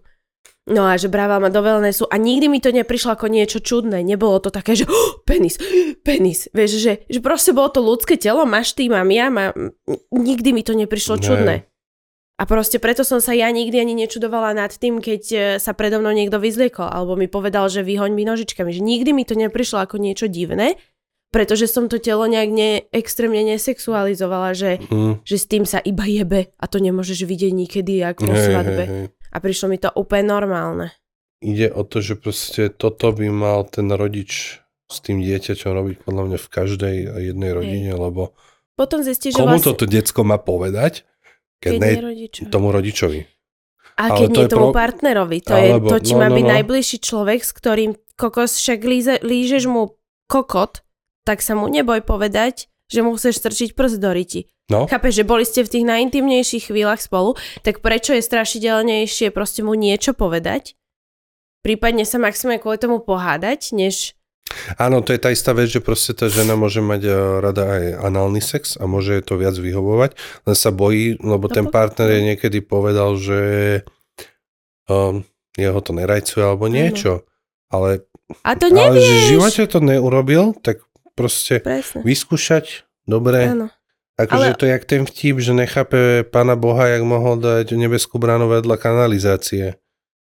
No a že brával ma do wellnessu a nikdy mi to neprišlo ako niečo čudné. Nebolo to také, že oh, penis, penis. Vieš, že, že proste bolo to ľudské telo, máš ty, mám ja, má... nikdy mi to neprišlo čudné. A proste preto som sa ja nikdy ani nečudovala nad tým, keď sa predo mnou niekto vyzliekol, alebo mi povedal, že vyhoň mi nožičkami. Že nikdy mi to neprišlo ako niečo divné, pretože som to telo nejak ne, extrémne nesexualizovala, že, mm. že s tým sa iba jebe a to nemôžeš vidieť nikedy ako hey, svadbe. Hey, hey. A prišlo mi to úplne normálne. Ide o to, že proste toto by mal ten rodič s tým dieťaťom robiť podľa mňa v každej jednej rodine, hey. Lebo potom zistí, že komu vlastne... toto decko má povedať, keď, keď ne rodičovi. Tomu rodičovi. A keď nie to tomu pro... partnerovi. To, alebo, je, to ti no, má no, byť no. najbližší človek, s ktorým kokos však líze, lížeš mu kokot, tak sa mu neboj povedať, že mu chceš strčiť prst do ryti. No. Chápeš, že boli ste v tých najintimnejších chvíľach spolu, tak prečo je strašidelnejšie proste mu niečo povedať? Prípadne sa maximálne kvôli tomu pohádať, než... Áno, to je tá istá vec, že proste tá žena môže mať rada aj análny sex a môže to viac vyhovovať, len sa bojí, lebo no, ten partner jej niekedy povedal, že um, jeho to nerajcuje alebo niečo. Ale, a to nevieš. Ale že v živote to neurobil, tak proste Presne. vyskúšať, dobre. Áno. Akože ale... to je jak ten vtip, že nechápe Pána Boha, jak mohol dať nebeskú bránu vedľa kanalizácie.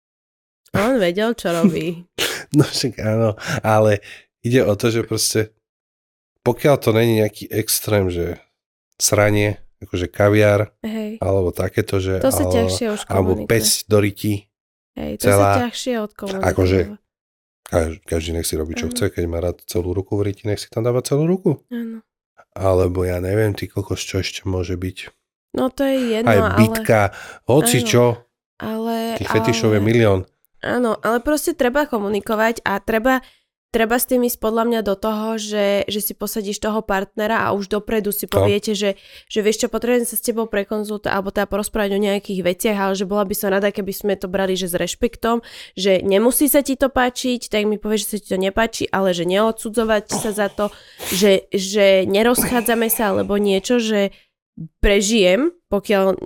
On vedel, čo robí. No však áno, ale ide o to, že proste pokiaľ to není nejaký extrém, že sranie, akože kaviár, Hej. alebo takéto, že to sa ale, ťažšie už komunikuje. Alebo päsť do ryti. Hej, to celá, sa ťažšie odkomunikuje. Akože každý nech si robí, čo uh-huh. chce, keď má rád celú ruku v ryti, nech si tam dáva celú ruku. Áno. Alebo ja neviem, ty kokos, čo ešte môže byť. No to je jedno, aj ale... bitka, hoci áno, čo. Ale... Tých fetišov ale... je milión. Áno, ale proste treba komunikovať a treba, treba s tým ísť podľa mňa do toho, že, že si posadíš toho partnera a už dopredu si poviete, no. že, že vieš čo, potrebujem sa s tebou prekonzultovať alebo teda porozprávať o nejakých veciach, ale že bola by som rada, keby sme to brali, že s rešpektom, že nemusí sa ti to páčiť, tak mi povieš, že sa ti to nepáči, ale že neodsudzovať sa za to, že, že nerozchádzame sa alebo niečo, že prežijem, pokiaľ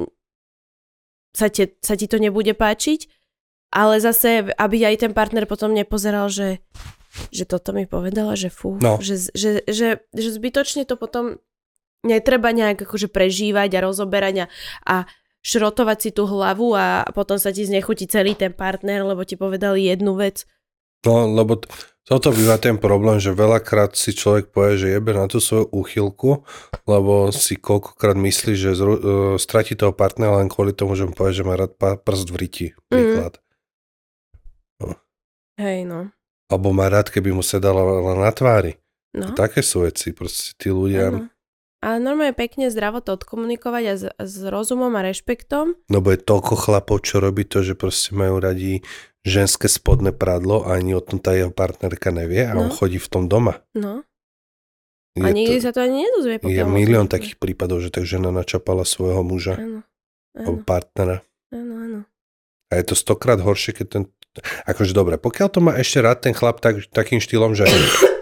sa, te, sa ti to nebude páčiť. Ale zase, aby aj ten partner potom nepozeral, že, že toto mi povedala, že fú, no. že, že, že, že zbytočne to potom netreba nejak akože prežívať a rozoberať a, a šrotovať si tú hlavu a potom sa ti znechutí celý ten partner, lebo ti povedali jednu vec. No, lebo t- toto býva ten problém, že veľakrát si človek povie, že jebe na tú svoju úchylku, lebo si koľkokrát myslí, že zru, uh, stratí toho partnera len kvôli tomu, že mu povie, že má rád p- prst v ryti, príklad. Mm. No. Hej, no. Alebo má rád, keby mu sedala na tvári. No. A také sú veci, proste tí ľudia... Ano. Ale normálne pekne zdravo to odkomunikovať a s, s rozumom a rešpektom. No bo je toľko chlapov, čo robí to, že proste majú radi ženské spodné pradlo a ani o tom tá jeho partnerka nevie a no. on chodí v tom doma. No. Je a nikdy to, sa to ani nedozvie. Je milión takých prípadov, že tak žena načapala svojho muža. Áno. Alebo partnera. Áno, áno. A je to stokrát horšie, keď ten... Akože dobre, pokiaľ to má ešte rád ten chlap tak, takým štýlom, že,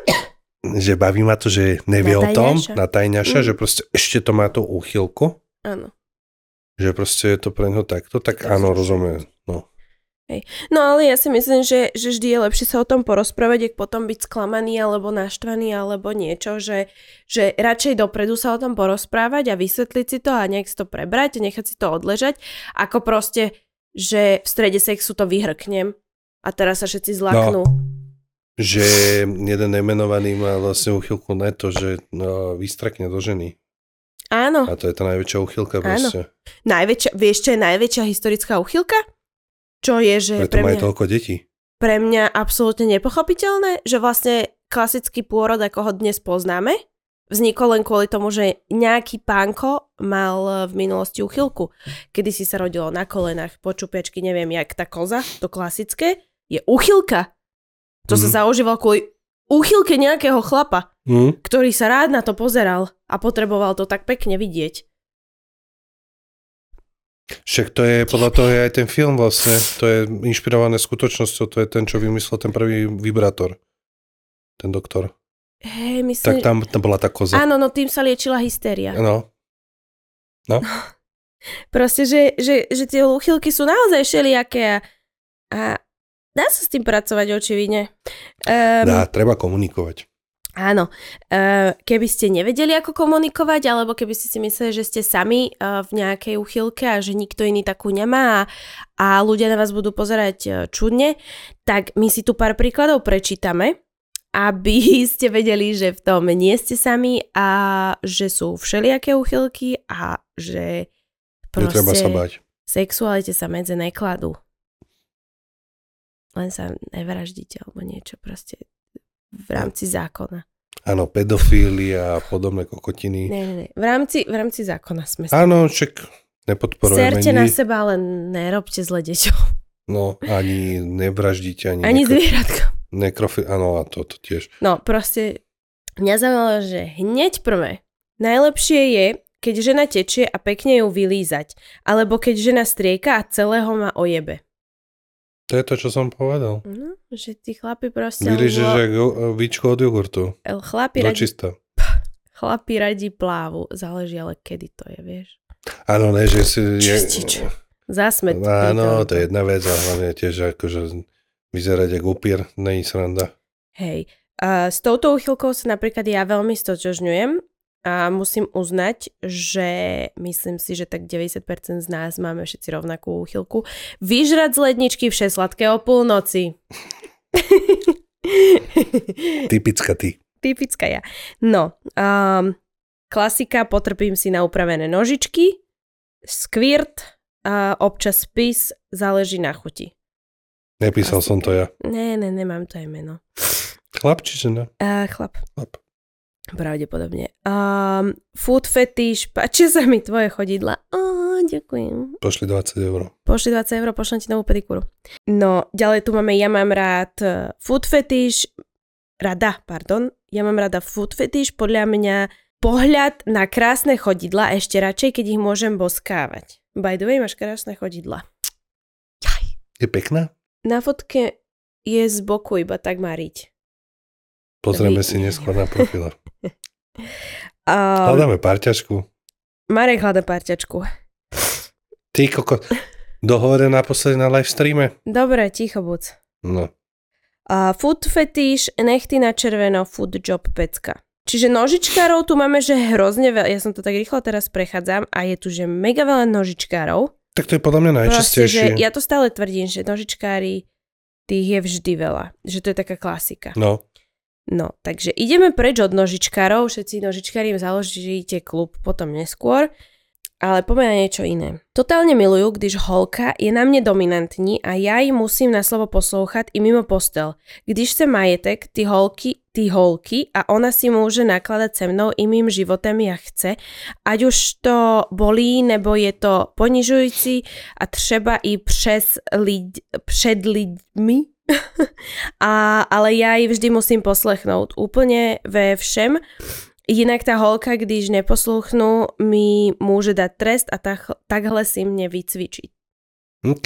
že baví ma to, že nevie o tom, na tajňaša, mm. že proste ešte to má tú úchylku. Áno. Že proste je to pre neho takto, tak to áno, rozumiem. No. Hej. No ale ja si myslím, že, že vždy je lepšie sa o tom porozprávať, ak potom byť sklamaný alebo naštvaný alebo niečo, že, že radšej dopredu sa o tom porozprávať a vysvetliť si to a nech si to prebrať a nechať si to odležať, ako proste že v strede sexu to vyhrknem a teraz sa všetci zlaknú. No, že jeden nemenovaný má vlastne úchylku na to, že no, vystrakne do ženy. Áno. A to je tá najväčšia úchylka proste. Najväčšia, vieš, čo je najväčšia historická úchylka? Čo je, že preto pre mňa... majú toľko detí. Pre mňa absolútne nepochopiteľné, že vlastne klasický pôrod, ako ho dnes poznáme, vznikol len kvôli tomu, že nejaký pánko mal v minulosti úchylku. Kedy si sa rodilo na kolenách, počupiačky, neviem, jak tá koza, to klasické, je úchylka. To mm. sa zaužíval kvôli úchylke nejakého chlapa, mm. ktorý sa rád na to pozeral a potreboval to tak pekne vidieť. Však to je, podľa toho je aj ten film vlastne, to je inšpirované skutočnosťou, to je ten, čo vymyslel ten prvý vibrátor, ten doktor. Hej, myslím... Tak tam, tam bola tá koza. Áno, no tým sa liečila hystéria. No. No. Proste, že, že, že tie úchylky sú naozaj všelijaké a, A dá sa s tým pracovať očividne. Um, dá, treba komunikovať. Áno, keby ste nevedeli, ako komunikovať, alebo keby ste si mysleli, že ste sami v nejakej úchylke a že nikto iný takú nemá a, a ľudia na vás budú pozerať čudne, tak my si tu pár príkladov prečítame, aby ste vedeli, že v tom nie ste sami a že sú všelijaké úchylky a že proste Netreba sa bať. Sexualite sa medze nekladú. Len sa nevraždíte alebo niečo proste v rámci zákona. Áno, pedofília a podobné kokotiny. Ne, ne, ne. V rámci, v rámci zákona sme. Áno, čak nepodporujeme. Serte na seba, ale nerobte zle deťom. No, ani nevraždíte, ani... Ani nekro... zvieratka. Nekrofi... Áno, a to, to tiež. No, proste mňa zaujímalo, že hneď prvé. Najlepšie je, keď žena tečie a pekne ju vylízať. Alebo keď žena strieka a celého má ojebe. To je to, čo som povedal. No, že tí chlapi proste... Vylížeš ako víčko od jogurtu. Chlapi Do radi... čista. Chlapi radi plávu. Záleží ale kedy to je, vieš. Áno, ne, že si... Čistič. Je... Zásmet. Áno, to je jedna vec a hlavne tiež akože vyzerať ako upír, není sranda. Hej. A s touto úchylkou sa napríklad ja veľmi stotožňujem. A musím uznať, že myslím si, že tak deväťdesiat percent z nás máme všetci rovnakú úchylku. Vyžrať z ledničky vše sladké o púlnoci. Typická ty. Typická ja. No, um, klasika, potrpím si na upravené nožičky, skvirt, uh, občas spis, záleží na chuti. Nepísal klasika. Som to ja. Ne, ne, nemám to aj meno. Chlap či žena? Uh, chlap. Chlap. Pravdepodobne. Um, food fetish, páčia sa mi tvoje chodidla. Oh, ďakujem. Pošli dvadsať eur. Pošli dvadsať eur, pošlem ti novú pedikúru. No, ďalej tu máme, ja mám rád food fetish, rada, pardon, ja mám rada food fetish, podľa mňa pohľad na krásne chodidla, ešte radšej, keď ich môžem boskávať. By the way, máš krásne chodidla. Jaj. Je pekná? Na fotke je z boku, iba tak má riť. Pozrieme si neskôr na profila. Um, Hľadáme parťačku. Marek hľadá parťačku. Ty koko, dohovore naposledy na live streame? Dobre, ticho buď. No. Uh, food fetish, nechty na červeno, food job pecka. Čiže nožičkárov tu máme, že hrozne veľa. Ja som to tak rýchlo teraz prechádzam a je tu, že mega veľa nožičkárov. Tak to je podľa mňa najčastejšie. Proste, že ja to stále tvrdím, že nožičkári, tých je vždy veľa. Že to je taká klasika. No. No, takže ideme preč od nožičkárov, všetci nožičkári im založíte klub potom neskôr, ale poďme na niečo iné. Totálne milujú, když holka je na mne dominantní a ja im musím na slovo poslouchat i mimo postel. Když chce majetek, ty holky, ty holky a ona si môže nakladať se mnou i mým životem, jak chce, ať už to bolí, nebo je to ponižující a třeba i přes lid, před lidmi. A, ale ja jej vždy musím poslechnúť úplne ve všem. Inak tá holka, když neposluchnú, mi môže dať trest a tak, takhle si mne vycvičiť. OK.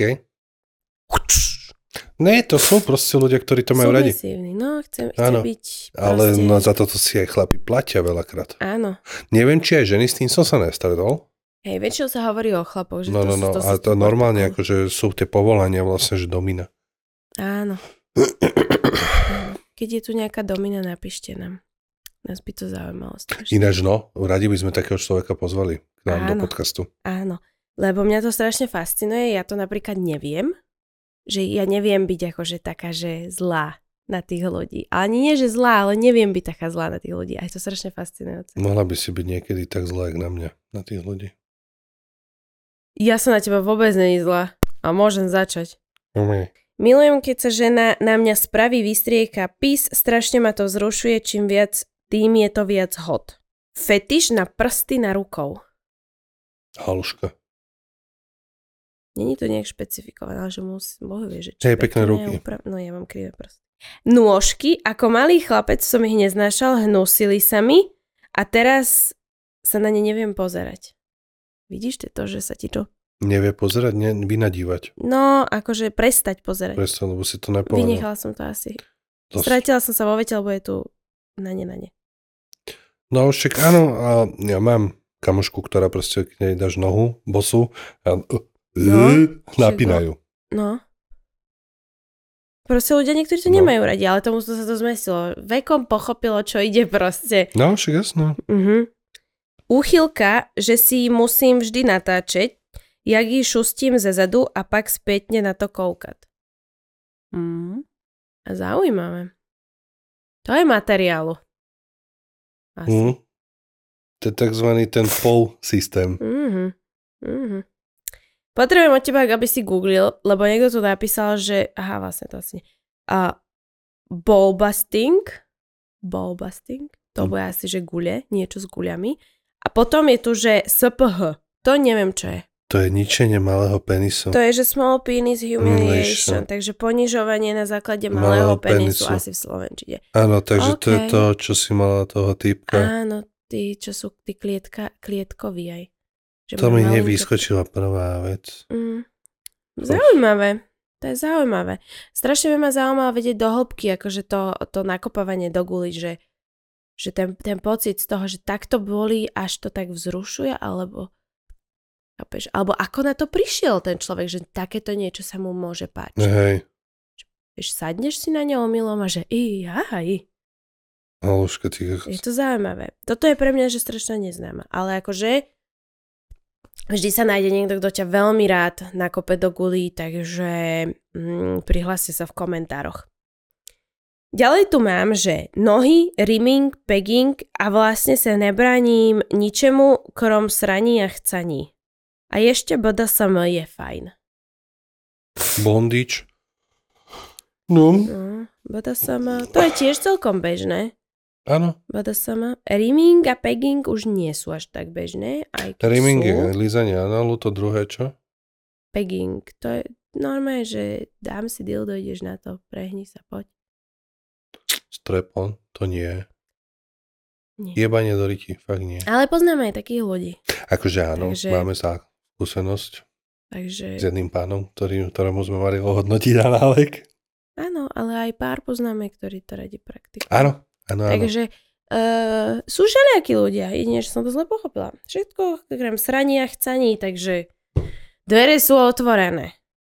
Ne, to sú proste ľudia, ktorí to majú radi. Submisívni, no, chcem, chcem byť proste... Ale no, za toto si aj chlapi platia veľakrát. Áno. Neviem, či aj ženy s tým som sa nestredol. Hej, väčšinou sa hovorí o chlapoch, že no, to no, no, sú... To a to normálne, akože sú tie povolania vlastne, že domina. Áno. Keď je tu nejaká domina, napíšte nám. Nás by to zaujímalo strašne. Ináč no, radi by sme takého človeka pozvali k nám áno, do podcastu. Áno, lebo mňa to strašne fascinuje. Ja to napríklad neviem, že ja neviem byť akože taká, že zlá na tých ľudí. Ani nie, že zlá, ale neviem byť taká zlá na tých ľudí. A je to strašne fascinujúce. Mohla by si byť niekedy tak zlá, jak na mňa, na tých ľudí. Ja som na teba vôbec není zlá. A môžem začať. Mm. Milujem, keď sa žena na mňa spraví, vystrieka pís, strašne ma to vzrušuje, čím viac, tým je to viac hot. Fetiš na prsty na rukou. Haluška. Není to nejak špecifikované, ale že musí, Boh vie, že či pekné ruky. Upra- no ja mám krivé prsty. Nôžky, ako malý chlapec som ich neznášal, hnusili sa mi a teraz sa na ne neviem pozerať. Vidíš to, že sa ti to... Nevie pozerať, ne, vynadívať. No, akože prestať pozerať. Prestať, lebo si to nepovedal. Vynechala som to asi. Dosť. Stratila som sa vo vete, lebo je tu na ne, na ne. No však áno, a ja mám kamošku, ktorá proste, keď nej dáš nohu, bosu, a uh, no, napínajú. No. Proste ľudia niektorí to no. nemajú radi, ale tomu sa to zmestilo. Vekom pochopilo, čo ide proste. No, však jasno. Uh-huh. Úchylka, že si musím vždy natáčať, jak ji šustím ze zadu a pak spätne na to koukať. Mm. A zaujímavé. To je materiálu. Asi. Mm. To je takzvaný ten pol systém. Mm-hmm. Mm-hmm. Potrebujem od teba, aby si googlil, lebo niekto tu napísal, že aha, vlastne to asi a ballbusting ballbusting, to bude mm. asi, že guľe, niečo s guľami. A potom je tu, že es pé há. To neviem, čo je. To je ničenie malého penisu. To je, že small penis humiliation, takže ponižovanie na základe malého, malého penisu, penisu, asi v slovenčine. Áno, takže okay. To je to, čo si mala toho týpka. Áno, tí, čo sú tí klietka, klietkoví aj. Že to mi nevyskočila prvá vec. Mm. Zaujímavé. To je zaujímavé. Strašne by ma zaujímalo vedieť do hĺbky, akože to, to nakopávanie do guli, že že ten, ten pocit z toho, že takto bolí, až to tak vzrušuje, alebo chápeš, alebo ako na to prišiel ten človek, že takéto niečo sa mu môže páčiť. Hej. Vieš, sadneš si na ňo omylom a že i, aj. Haluška, ty... Je to zaujímavé. Toto je pre mňa, že strašne neznáma. Ale akože vždy sa nájde niekto, kto ťa veľmi rád nakope do gulí, takže mm, prihláste sa v komentároch. Ďalej tu mám, že nohy, rimming, pegging a vlastne sa nebráním ničemu krom sraní a chcaní. A ešte bé dé es em je fajn. Bondage. No. no bé dé es em, to je tiež celkom bežné. Áno. bé dé es em. Rimming a pegging už nie sú až tak bežné. Aj keď rimming sú. Je lízanie análu, to druhé čo? Pegging, to je normálne, že dám si dildo, ideš na to, prehni sa, poď. Strepon, to nie. nie. Jebanie do ryti, fakt nie. Ale poznáme aj takých ľudí. Akože áno, takže, máme sa skúsenosť takže, s jedným pánom, ktorý, ktorému sme mali ohodnotiť análek. Áno, ale aj pár poznáme, ktorí to radi praktikujú. Áno, áno, áno. Takže uh, sú všelijakí ľudia, jedine, že som to zle pochopila. Všetko krem sraní a chcaní, takže dvere sú otvorené.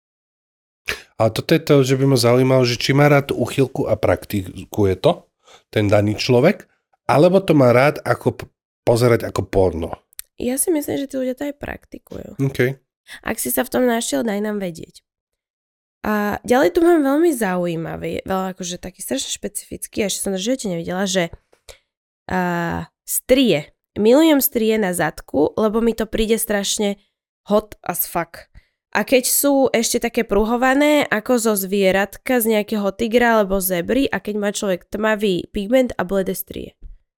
Ale toto je to, že by ma zaujímalo, že či má rád úchylku a praktikuje to, ten daný človek, alebo to má rád ako p- pozerať ako porno. Ja si myslím, že tí ľudia to aj praktikujú. Okay. Ak si sa v tom našiel, daj nám vedieť. A ďalej tu mám veľmi zaujímavý, veľa akože taký strašne špecifický, až som to v živote nevidela, že uh, strie. Milujem strie na zadku, lebo mi to príde strašne hot as fuck. A keď sú ešte také pruhované, ako zo zvieratka z nejakého tigra alebo zebry, a keď má človek tmavý pigment a bledé strie.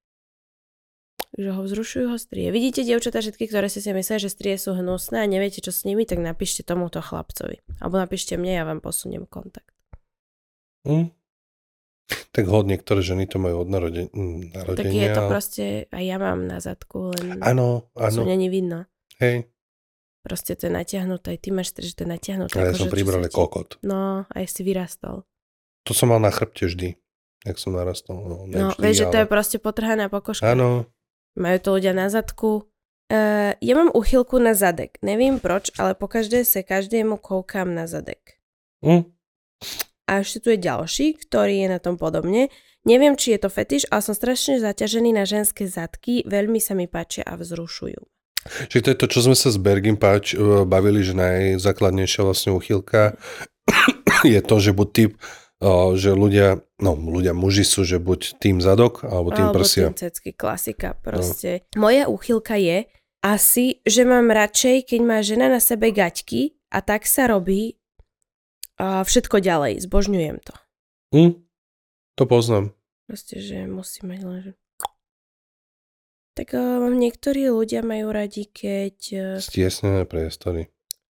Takže ho vzrušujú ho strie. Vidíte, dievčatá, všetky, ktoré si si myslia, že strie sú hnusné a neviete, čo s nimi, tak napíšte tomuto chlapcovi. Alebo napíšte mne, ja vám posuniem kontakt. Mm. Tak hod, niektoré ženy to majú od narode- narodenia. Tak je to proste, aj ja mám na zadku, len áno, áno. sú není vidno. Hej. Proste to je natiahnuté, ty máš, že to je natiahnuté. Ale ja som pribrali ti... kokot. No, aj si vyrastol. To som mal na chrbte vždy, jak som narastol. No, no vždy, vieš, ale... že to je proste potrhaná pokožka. Áno. Majú to ľudia na zadku. Uh, ja mám úchylku na zadek. Neviem proč, ale pokaždé sa každému koukám na zadek. Mm. A ešte tu je ďalší, ktorý je na tom podobne. Neviem, či je to fetiš, ale som strašne zaťažený na ženské zadky. Veľmi sa mi páčia a vzrušujú. Čiže to je to, čo sme sa s Bergim páč, bavili, že najzákladnejšia vlastne úchylka je to, že buď typ, že ľudia, no ľudia muži sú, že buď tým zadok, alebo tým alebo prsia. Alebo tým cecky, klasika proste. No. Moja úchylka je asi, že mám radšej, keď má žena na sebe gaťky a tak sa robí a všetko ďalej, zbožňujem to. Hm, to poznám. Proste, že musí mať len, že... Tak uh, niektorí ľudia majú radi, keď... Uh... Stiesnené priestory.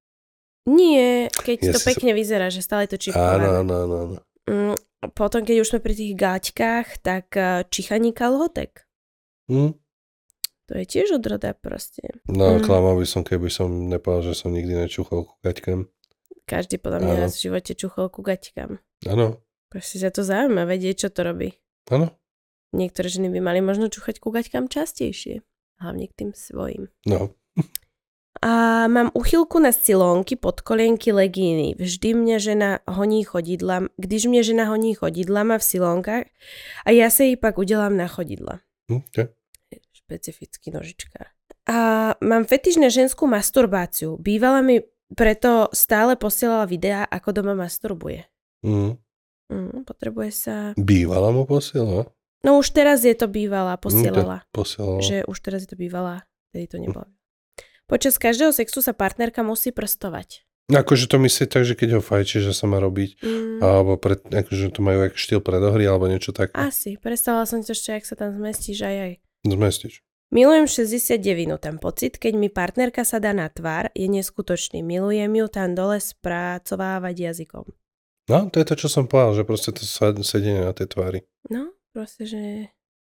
Nie, keď ja to pekne sa... vyzerá, že stále to čipované. Áno, áno, áno. Mm, potom, keď už sme pri tých gáťkách, tak uh, čichaní kalhotek. Hm? To je tiež odroda proste. No, mm. klamal by som, keby som nepovedal, že som nikdy nečuchal ku gaťkám. Každý podľa mňa raz v živote čuchol ku gaťkám. Áno. Proste sa to zaujíma, vedieť, čo to robí. Áno. Niektoré ženy by mali možno čúchať ku gaťkám častejšie. Hlavne k tým svojim. No. A mám uchylku na silonky, podkolienky, legíny. Vždy mňa žena honí chodidla, když mňa žena honí chodidlama v silónkach a ja sa jej pak udelám na chodidla. Okay. Špecifický nožičkár. A mám fetiš na ženskú masturbáciu. Bývala mi preto stále posielala videá, ako doma masturbuje. Mm. Mm, potrebuje sa... Bývala mu posielala? No už teraz je to bývala, posielala. Mm, posielala. Že už teraz je to bývala, tedy to nebolo. Počas každého sexu sa partnerka musí prstovať. Akože to myslí tak, že keď ho fajčí, že sa má robiť, mm. alebo pred, akože to majú ako štýl predohry, alebo niečo také. Asi, predstavila som to ešte, ak sa tam zmestíš aj aj. Zmestíš. Milujem šesťdesiatdeväť, ten pocit, keď mi partnerka sa dá na tvár, je neskutočný. Milujem ju tam dole spracovávať jazykom. No, to je to, čo som povedal, že proste to sedenie na tej tvári. No, proste, že...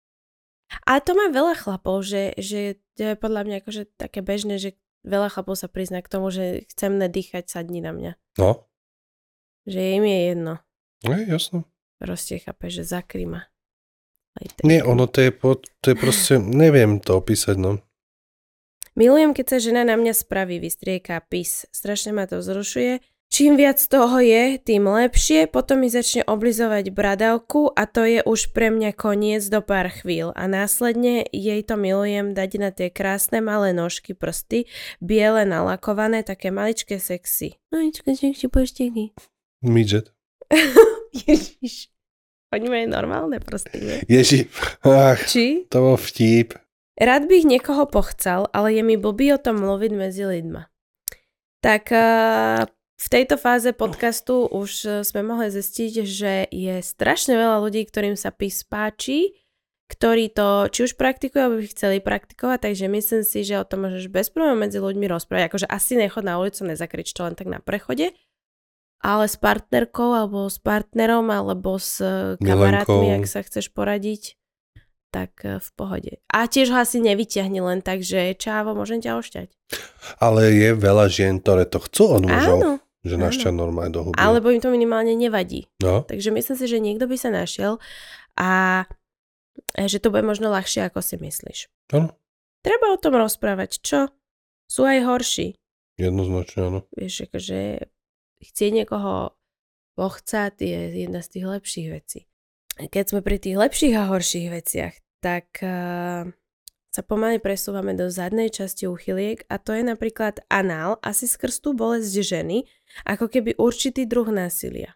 A to má veľa chlapov, že, že to je podľa mňa akože také bežné, že veľa chlapov sa prizná k tomu, že chcem nedýchať, sadni na mňa. No. Že im je jedno. Je, jasno. Proste chápe, že zakry ma. Nie, ono to je, po, to je proste, neviem to opísať, no. Milujem, keď sa žena na mňa spraví, vystrieká pis. Strašne ma to vzrušuje. Čím viac toho je, tým lepšie. Potom mi začne oblizovať bradavku a to je už pre mňa koniec do pár chvíľ. A následne jej to milujem dať na tie krásne malé nožky, prsty, biele nalakované, také maličké sexy. Maličké sexy pošteky. Midget. Ježiš. Oni majú normálne prsty, nie? Ježi, ach, Či? To bol vtip. Rád bych niekoho pochcal, ale je mi blbý o tom mluviť medzi ľuďma. Tak uh, v tejto fáze podcastu už sme mohli zistiť, že je strašne veľa ľudí, ktorým sa pís páči, ktorí to či už praktikujú, alebo by chceli praktikovať, takže myslím si, že o tom môžeš bez problémov medzi ľuďmi rozprávať. Akože asi nechod na ulicu, nezakrič to len tak na prechode, ale s partnerkou, alebo s partnerom, alebo s kamarátmi, ak sa chceš poradiť, tak v pohode. A tiež ho asi nevyťahni len tak, že čávo, môžem ťa ošťať. Ale je veľa žien, ktoré to chcú od mužov. Áno. Že našťa normálne do huby. Alebo im to minimálne nevadí. No. Takže myslím si, že niekto by sa našiel a že to bude možno ľahšie, ako si myslíš. Áno. Treba o tom rozprávať. Čo? Sú aj horší. Jednoznačne, áno. Vieš, akože chcieť niekoho pochcať je jedna z tých lepších vecí. Keď sme pri tých lepších a horších veciach, tak uh, sa pomaly presúvame do zadnej časti uchyliek a to je napríklad anál, asi skrz tú bolesť ženy, ako keby určitý druh násilia.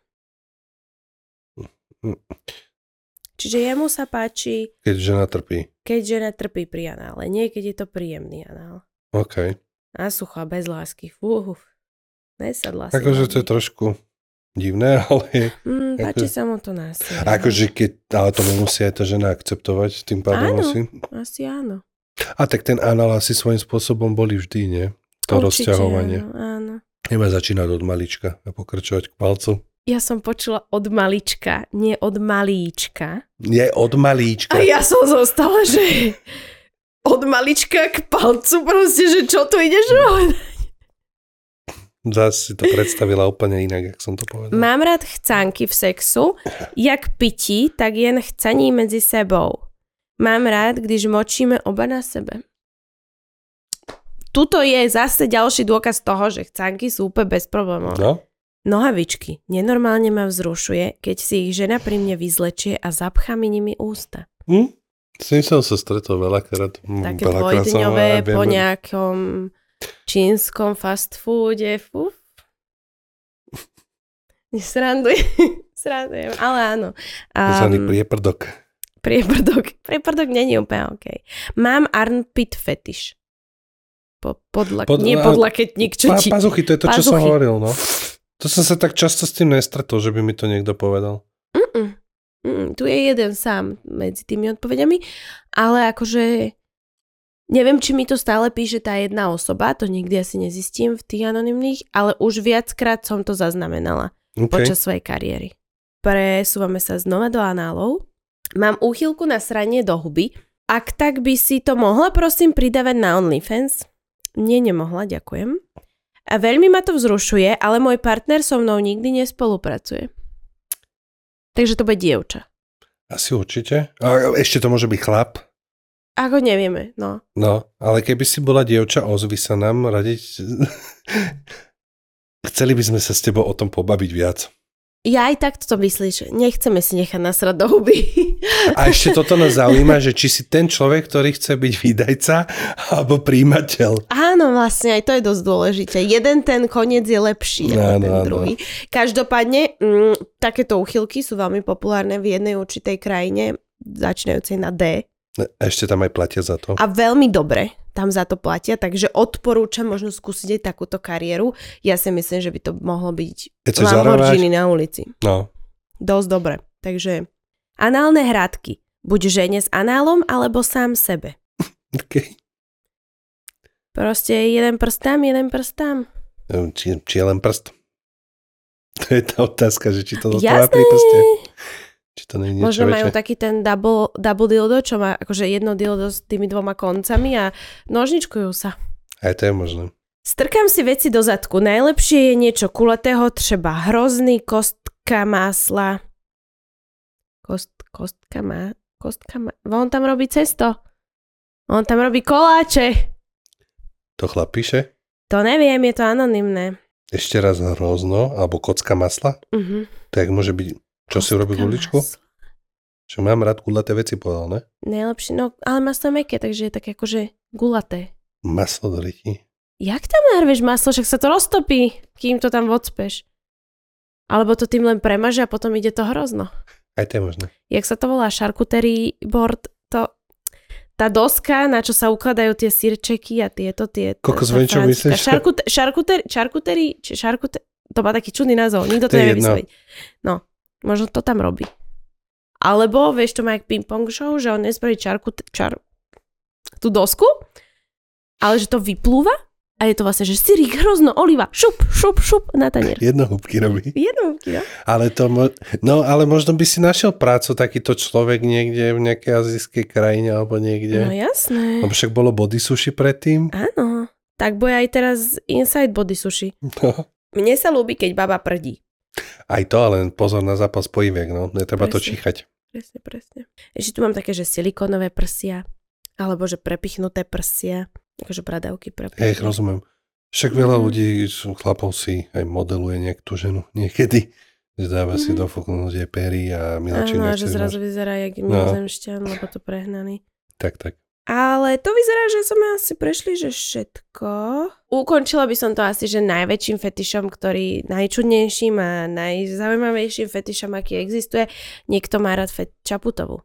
Čiže jemu sa páči... Keď žena trpí. Keď žena trpí pri anále. Nie, keď je to príjemný anál. OK. A sucho, bez lásky. Fú, nesadla si. Akože to je trošku divné, ale... Mm, páči ako... sa mu to násilie. Akože keď... Ale to musí aj tá žena akceptovať, tým pádom áno, musí. asi áno. A tak ten anál asi svojím spôsobom boli vždy, nie? To určite, rozťahovanie. Áno, áno. Neba začínať od malička a pokračovať k palcu. Ja som počula od malička, nie od malíčka. Nie, od malíčka. A ja som zostala, že od malička k palcu proste, že čo tu ideš robiť? Zás si to predstavila úplne inak, jak som to povedal. Mám rád chcánky v sexu, jak pití, tak jen chcaní medzi sebou. Mám rád, když močíme oba na sebe. Tuto je zase ďalší dôkaz toho, že chcánky sú úplne bez problémov. No? Nohavičky. Nenormálne ma vzrušuje, keď si ich žena pri mne vyzlečie a zapchá mi nimi ústa. Hm? S tým som sa stretol veľakrát. Také dvojdňové po nejakom čínskom fast foode. Fú. Srandujem. Srandujem, ale áno. Zvaný um, prieprdok. Prieprdok. Prieprdok není úplne OK. Mám armpit fetiš. Po, podlak, Pod, nie podlaketník, čo pa, ti... Pazuchy, to je to, pazuchy. Čo som hovoril, no. To som sa tak často s tým nestretol, že by mi to niekto povedal. Mm-mm. Mm-mm. Tu je jeden sám medzi tými odpovediami, ale akože neviem, či mi to stále píše tá jedna osoba, to nikdy asi nezistím v tých anonymných, ale už viackrát som to zaznamenala okay. počas svojej kariéry. Presúvame sa znova do análov. Mám úchylku na sranie do huby. Ak tak by si to mohla prosím pridávať na OnlyFans? Nie, nemohla, ďakujem. A veľmi ma to vzrušuje, ale môj partner so mnou nikdy nespolupracuje. Takže to bude dievča. Asi určite. A ešte to môže byť chlap? Ako nevieme, no. No, ale keby si bola dievča, ozvi sa nám radiť. Chceli by sme sa s tebou o tom pobaviť viac. Ja aj takto to myslíš. Nechceme si nechať nasrať do huby. A ešte toto nás zaujíma, že či si ten človek, ktorý chce byť výdajca alebo príjimateľ. Áno, vlastne aj to je dosť dôležité. Jeden ten koniec je lepší ako no, ten no, druhý. No. Každopádne, m, takéto úchylky sú veľmi populárne v jednej určitej krajine, začínajúcej na D. Ešte tam aj platia za to. A veľmi dobre tam za to platia, takže odporúčam možno skúsiť aj takúto kariéru. Ja si myslím, že by to mohlo byť Lamborghini na ulici. No. Dosť dobre. Takže análne hradky. Buď žene s análom, alebo sám sebe. Okay. Proste jeden prst tam, jeden prst tam. Či, či je len prst? To je tá otázka, že či to zostáva pri prste. Či to nie je niečo možno väčšie. Majú taký ten double, double dildo, čo má akože jedno dildo s tými dvoma koncami a nožničkujú sa. Aj to je možné. Strkám si veci do zadku. Najlepšie je niečo kulatého, třeba hrozný, kostka másla. Kost, kostka má... Kostka má... On tam robí cesto. On tam robí koláče. To chlap píše? To neviem, je to anonymné. Ešte raz hrozno, alebo kocka masla? Uh-huh. Tak môže byť... Čo si urobí guličku? Čo mám rád gulaté veci, povedal, ne? Najlepšie, no ale maslo je mäkké, takže je také akože gulaté. Maslo do ryti. Jak tam narveš maslo, však sa to roztopí, kým to tam odspeš. Alebo to tým len premaže a potom ide to hrozno. Aj to je možné. Jak sa to volá, charcuterie board, to... Tá doska, na čo sa ukladajú tie sírčeky a tieto, tie... Koľko zviem, čo myslíš? Charcuterie, charcuterie, či charcuterie, to má taký čudný názov, nikto to, to nevie vysloviť. No. Možno to tam robí. Alebo, vieš, to má jak ping-pong show, že on nespraví čarku, čar, tú dosku, ale že to vyplúva a je to vlastne, že syrík, hrozno, oliva, šup, šup, šup na tanier. Jednohúbky robí. Jednohúbky, no. Ale to, mo- no, ale možno by si našiel prácu takýto človek niekde v nejakej azijskej krajine alebo niekde. No jasné. Lebo však bolo body sushi predtým. Áno. Tak bude aj teraz inside body sushi. No. Mne sa ľúbi, keď baba prdí. Aj to, ale pozor na zápas poiviek, no. Netreba to číchať. Presne, presne. Ešte tu mám také, že silikónové prsia, alebo že prepichnuté prsia, akože bradavky prepichnuté. Hej, rozumiem. Však veľa mm. ľudí, chlapov si aj modeluje nejak tú ženu niekedy. Dáva mm. si dofúknuť aj pery a miláček. Áno, a že zrazu vyzerá jak mimozemšťan, no. lebo to prehnaný. Tak, tak. Ale to vyzerá, že sme asi prešli, že všetko. Ukončila by som to asi, že najväčším fetišom, ktorý najčudnejším a najzaujímavejším fetišom, aký existuje, niekto má rád fet Čaputovú.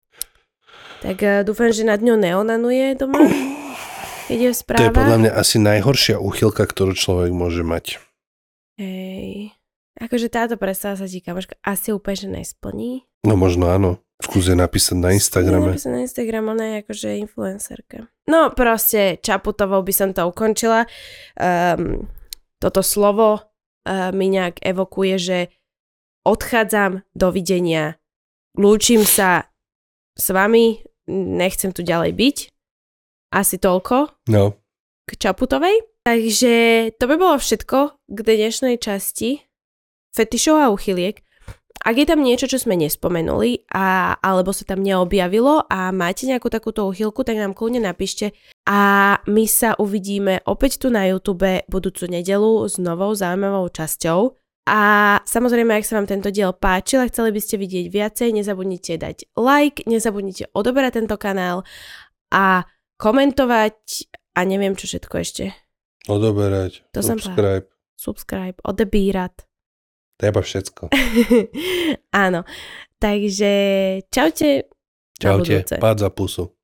Tak uh, dúfam, že nad ňou neonanuje doma, keď je správa. To je podľa mňa asi najhoršia úchylka, ktorú človek môže mať. Hej. Akože táto predstava sa ti kamoška asi úplne že nesplní. No možno áno. Skúsi napísať na Instagrame. Napísať na Instagram, ona je akože influencerka. No proste Čaputovou by som to ukončila. Um, toto slovo uh, mi nejak evokuje, že odchádzam, dovidenia, lúčim sa s vami, nechcem tu ďalej byť. Asi toľko no. K Čaputovej. Takže to by bolo všetko k dnešnej časti fetišov a uchyliek. Ak je tam niečo, čo sme nespomenuli a, alebo sa tam neobjavilo a máte nejakú takúto uchylku, tak nám kľudne napíšte a my sa uvidíme opäť tu na YouTube budúcu nedeľu s novou zaujímavou časťou. A samozrejme, ak sa vám tento diel páčil a chceli by ste vidieť viacej, nezabudnite dať like, nezabudnite odoberať tento kanál a komentovať a neviem čo všetko ešte. Odoberať, to subscribe. Subscribe, odebírať. Treba všetko. Áno. Takže čaute. Čaute, pád za pusu.